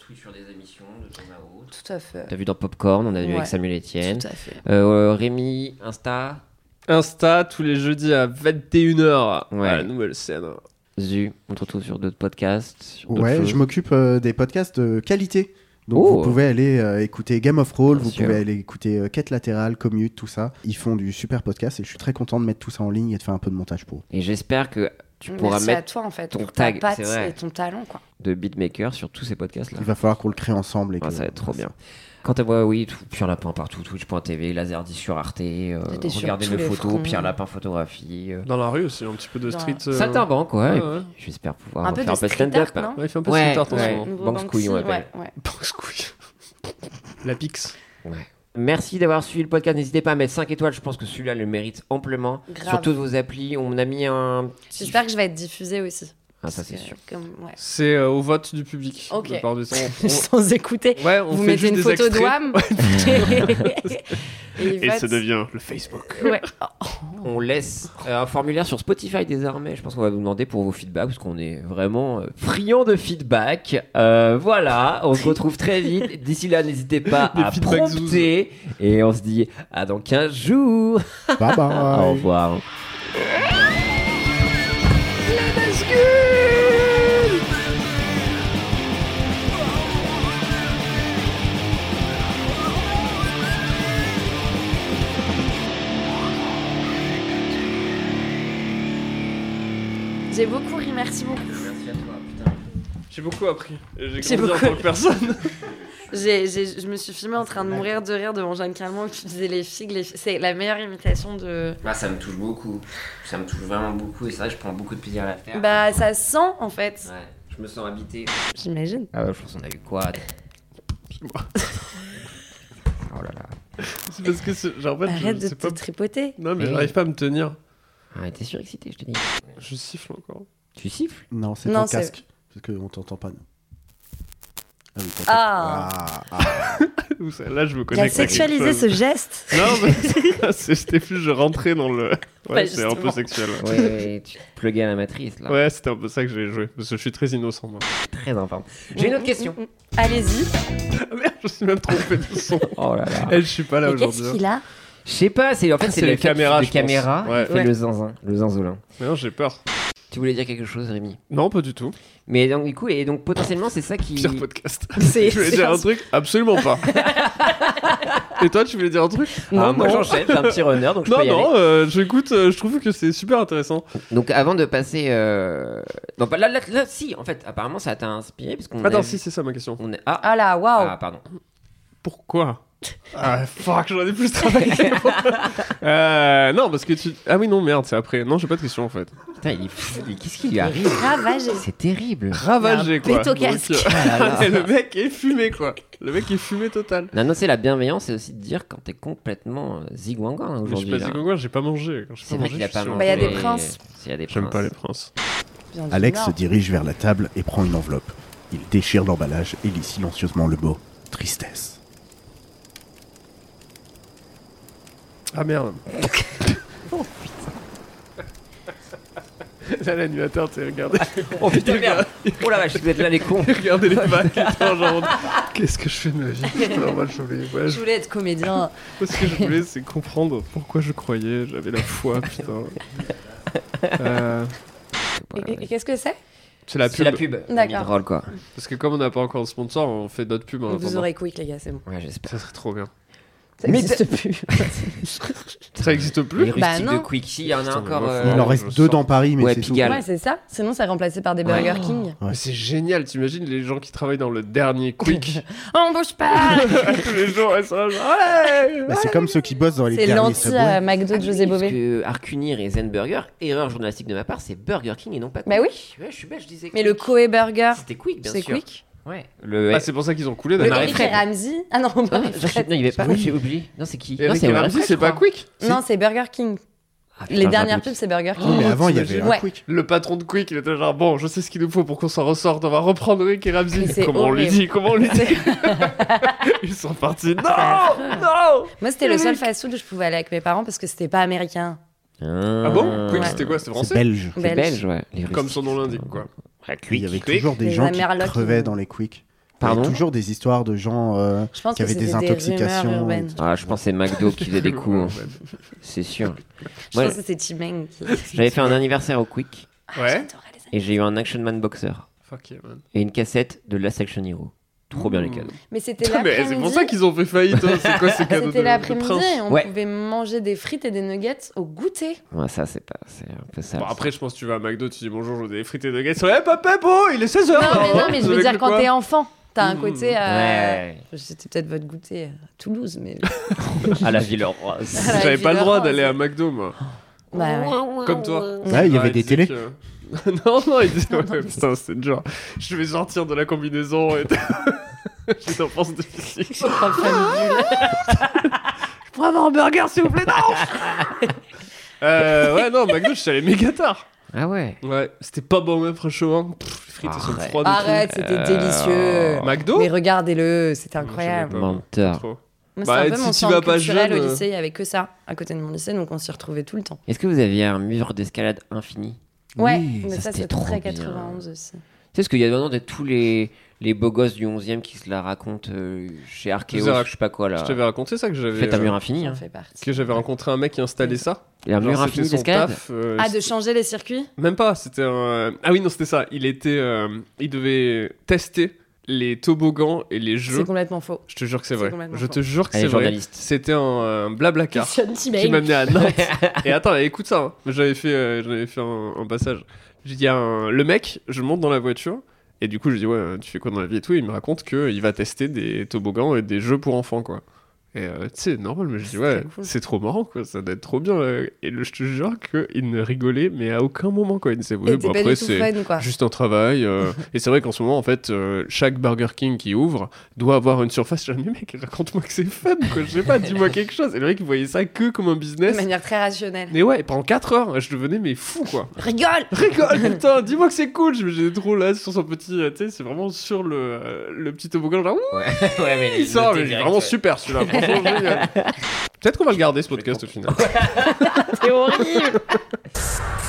Twitch sur des émissions de temps à autre. Tout à fait. T'as vu dans Popcorn, on a vu Ouais. avec Samuel Etienne. Tout à fait. Rémi, Insta, Insta, tous les jeudis à 21h. Ouais. À la nouvelle scène. Zu, on te retrouve sur d'autres podcasts. Sur d'autres Ouais, choses. je m'occupe des podcasts de qualité. Donc Oh. vous pouvez aller écouter Game of Roll, Bien vous sûr. pouvez aller écouter Quête latérale, Commute, tout ça. Ils font du super podcast et je suis très content de mettre tout ça en ligne et de faire un peu de montage pour eux. Et j'espère que tu pourras Merci à mettre toi en fait ton pour tag, ta c'est patte vrai. et ton talent quoi. de beatmaker sur tous ces podcasts-là. Il va falloir qu'on le crée ensemble. Et Ah, que- ça va être trop bien. Quant à moi, oui, Pierre Lapin partout, Twitch.tv, Laser10 sur Arte, T'étais sur regardez tous mes les photos, fronts. Pierre Lapin photographie. Dans la rue aussi, un petit peu de Dans- street. Saltimbanque, ouais. ouais, et ouais. puis, j'espère pouvoir Un peu faire de un peu street stand-up. art, non Ouais, il fait un peu Ouais, street art en ce ouais. moment. Nouveau Banksy, Banksy, on l'appelle. ouais. Banks couille. La Pix. Ouais. Merci d'avoir suivi le podcast. N'hésitez pas à mettre 5 étoiles. Je pense que celui-là le mérite amplement. Grave. Sur toutes vos applis, on a mis un. J'espère que je vais être diffusée aussi. Ah, ça, c'est Parce que, sûr. comme- ouais. C'est au vote du public. Ok. La plupart du temps. Sans écouter. Ouais, on Vous fait mettez juste une des photo de extraits. WAM. Et Et vote. ça devient le Facebook. Ouais. On laisse un formulaire sur Spotify désormais. Je pense qu'on va vous demander pour vos feedbacks parce qu'on est vraiment friands de feedback. Voilà, on se retrouve très vite. D'ici là, n'hésitez pas Des à feedbacks prompter. Et on se dit à dans 15 jours. Bye bye. Au revoir. J'ai beaucoup ri, merci beaucoup. Merci à toi, putain. J'ai beaucoup appris. Et j'ai J'ai grandi en beaucoup- tant que personne. Je me suis filmée en train de mourir de rire devant Jeanne Calment qui disait les figues. C'est la meilleure imitation de. Bah, ça me touche beaucoup. Ça me touche vraiment beaucoup. Et c'est vrai que je prends beaucoup de plaisir à la faire. Bah, ça se sent en fait. Ouais, je me sens habité. J'imagine. Ah ouais, je pense qu'on a eu quoi Oh là là. C'est parce que en fait, Arrête je de sais te pas. tripoter. Non, mais Eh j'arrive pas à me tenir. Ah, t'es surexcité, je te dis. Je siffle encore. Tu siffles Non, c'est Non, ton c'est- casque. Parce qu'on t'entend pas, nous. Ah oui, t'entends. Ah. Où ça, là, je me Il a connecte. à quelque sexualisé chose. ce geste. Non, mais c'était plus je rentrais dans le. Ouais, Bah, c'est un peu justement. sexuel. Ouais, Ouais, tu te pluguais à la matrice là. Ouais, c'était un peu ça que j'ai joué. Parce que je suis très innocent, moi. Très en forme. J'ai une autre question. Allez-y. Ah merde, je suis même trompé de son. Oh là là. Eh, je suis pas là Mais qu'est-ce aujourd'hui. qu'il a Je sais pas, c'est en fait Ah, c'est c'est les le fait caméras, de je pense. caméra. Ouais. Il fait Ouais. le zinzin, le zinzolin. Mais non, j'ai peur. Tu voulais dire quelque chose, Rémi? Non, pas du tout. Mais donc du coup et donc potentiellement c'est ça qui. Pire podcast. C'est- Je voulais dire un truc Absolument pas. Et toi, tu voulais dire un truc Ah, moi j'enchaîne, j'ai un petit runner donc je Non, peux y aller. non, j'écoute, je trouve que c'est super intéressant. Donc avant de passer, non pas là, si en fait apparemment ça t'a inspiré parce qu'on. Attends, a si, vu- c'est ça ma question. On est... Ah là, waouh. Ah pardon. Pourquoi Ah, fuck, j'en ai plus travaillé. Non, parce que tu. Ah oui, non, merde, c'est après. Non, j'ai pas de question en fait. Putain il est fou, qu'est-ce qui lui arrive? Ravagé. C'est terrible. Ravagé quoi. péto Donc, casque. et le mec est fumé quoi. Le mec est fumé total. Non, non, c'est la bienveillance, c'est aussi de dire quand t'es complètement zigouangan Mais je suis aujourd'hui. pas là. zigouangan, j'ai pas mangé. Quand j'ai C'est pas vrai mangé, qu'il a je pas suis mangé. Bah, y a des sûr. princes. Il y a des J'aime princes. pas les princes. Bien du Alex Nord. se dirige vers la table et prend une enveloppe. Il déchire l'emballage et lit silencieusement le mot tristesse. Ah merde. Là, l'animateur, tu sais, regardez. Oh putain, merde. Oh la vache, vous êtes là les cons. Regardez les vagues. Genre, qu'est-ce que je fais de ma vie Putain, normal, je voulais. Ouais, Je voulais être comédien. Ce que je voulais, c'est comprendre pourquoi je croyais, j'avais la foi, putain. Et qu'est-ce que c'est C'est la C'est pub. la pub. D'accord. Drôle quoi. Parce que comme on n'a pas encore de sponsor, on fait d'autres pubs. en Vous attendant. aurez quick, les gars, c'est bon. Ouais, j'espère. Ça serait trop bien. Ça Mais n'existe plus. Ça existe Les plus rustiques Bah non. de Quickie, il y en a Putain, encore. mais moi, Il Non, en reste je deux sors. dans Paris, mais Ouais, c'est tout. Pigalle. Ouais, c'est ça. Sinon, c'est remplacé par des Burger King. Ouais. Mais c'est génial, t'imagines les gens qui travaillent dans le dernier Quick. On bouge pas. Tous les jours, elles sont là, genre, ouais, Bah, c'est comme ceux qui bossent dans les C'est derniers l'anti Subway. McDo de José Parce Bové. que Arcunir et Zen Burger, erreur journalistique de ma part, c'est Burger King et non pas Quick. Bah oui. Ouais, je suis bête, je disais. Mais le Quick. Koei Burger, C'était Quick, bien c'est sûr. quick. Ouais. Le. Ah, c'est pour ça qu'ils ont coulé Le d'ailleurs. Marie Eric Fred. et Ramsey. Ah non, Ah, Marie je sais- Fred. non, il y avait pas. J'ai oublié. Non, c'est qui? Non, Eric c'est et Marie Ramsey, Fred, c'est je pas crois. Quick Non, c'est Burger King. Ah, putain, Les j'ai un dernières doute. pubs, c'est Burger Oui, King. mais avant, il y t'imagines. avait un Ouais. quick. Le patron de Quick, il était genre, bon, je sais ce qu'il nous faut pour qu'on s'en ressorte, on va reprendre Rick et Ramsey. Mais c'est Comment on lui horrible. dit Comment on lui dit Ils sont partis. Non Non Moi, c'était le seul fast-food où je pouvais aller avec mes parents parce que c'était pas américain. Ah bon Quick, Ouais. c'était quoi C'était C'est français belge. C'est belge, ouais. Les Comme rustiques, son nom c'est l'indique, pas- quoi. Il y avait Quick. toujours des Les gens qui Amerlocs, crevaient ils- dans les quicks. Pardon. Il y a toujours des histoires de gens Je pense qui que avaient des c'était intoxications. rumeurs urbaines. Ah, je pense que c'est McDo qui faisait des coups. hein. C'est sûr. Je Ouais, pense que c'est Chimeng qui. j'avais fait un anniversaire au Quick Ouais. J'adorais les et j'ai eu un Action Man Boxer Fuck yeah, man. et une cassette de Last Action Hero. Trop bien les cadeaux. Mais c'était Putain, mais l'après-midi. c'est pour ça qu'ils ont fait faillite. Hein. C'est quoi ces cadeaux C'était de l'après-midi prince et on Ouais. pouvait manger des frites et des nuggets au goûter. Ouais, ça, c'est un peu ça. Bon, après, je pense que tu vas à McDo, tu dis bonjour, je veux des frites et nuggets. Hey, papa, bon, il est 16h. Non, mais je veux dire, quand t'es enfant, t'as un côté. Ouais. C'était peut-être votre goûter à Toulouse, mais. À la Villeroise. À la J'avais pas le droit Villeroise. d'aller à McDo, moi. Bah ouais. Comme toi. Ouais, il y avait des disait télés. que- non, il disait, ouais, putain, c'était genre, je vais sortir de la combinaison et j'ai une enfance difficile. Oh, famille. Je pourrais avoir un burger, s'il vous plaît, non. Ouais, non, McDo, je suis allé méga tard. Ah ouais. Ouais, c'était pas bon, même, franchement. Pff, les frites, elles sont Arrête. froides. et tout. Arrête, c'était délicieux. McDo Mais regardez-le, c'était Moi, incroyable. j'aimais pas, moi, Menteur. trop. Moi, Bah, c'est un peu si mon tu centre vas pas culturel jeune, au lycée, il y avait que ça à côté de mon lycée, donc on s'y retrouvait tout le temps. Est-ce que vous aviez un mur d'escalade infini? Ouais, Oui, mais ça, ça, c'était c'est trop très bien. 91 aussi. Tu sais, parce qu'il y a vraiment tous les beaux gosses du 11e qui se la racontent chez Arkeos, Je vous ai je sais pas quoi là. Je t'avais raconté ça que j'avais. Faites un mur infini. J'en Hein. fais partie. Que j'avais rencontré un mec qui installait ça. Et un mur Genre, infini c'était son d'escalade. taf, Ah, de changer les circuits. Même pas, c'était un. Ah oui, non, c'était ça. Il devait tester les toboggans et les jeux. C'est complètement faux. Je te jure que c'est C'est vrai. complètement Je faux. te jure que Elle c'est est vrai. journaliste. C'était un blablacar Christian qui Timeng. m'amenait à Nantes. Et attends, écoute ça. Hein. J'avais fait un passage. J'ai dit le mec, je monte dans la voiture. Et du coup, je dis, ouais, tu fais quoi dans la vie et tout. Il me raconte qu'il va tester des toboggans et des jeux pour enfants, quoi. Et tu sais, normal, mais je dis, ouais, très cool. c'est trop marrant, quoi. Ça doit être trop bien. Et je te jure qu'il ne rigolait, mais à aucun moment, quoi. Il disait, ouais, Et bon, t'es pas après, du tout c'est fun, quoi. juste un travail. Et c'est vrai qu'en ce moment, en fait, chaque Burger King qui ouvre doit avoir une surface. Je dis, mais mec, raconte-moi que c'est fun, quoi. Je sais pas, dis-moi quelque chose. Et le mec, il voyait ça que comme un De business. manière très rationnelle. Mais ouais, pendant 4 heures, je devenais mais fou, quoi. Rigole. Rigole, putain, dis-moi que c'est cool. J'étais trop là sur son petit, tu sais, c'est vraiment sur le petit toboggan, genre, ouh, Ouais, ouais, mais il sort, mais il est vraiment super celui-là, franchement génial. Peut-être qu'on va le garder ce podcast au final. C'est horrible.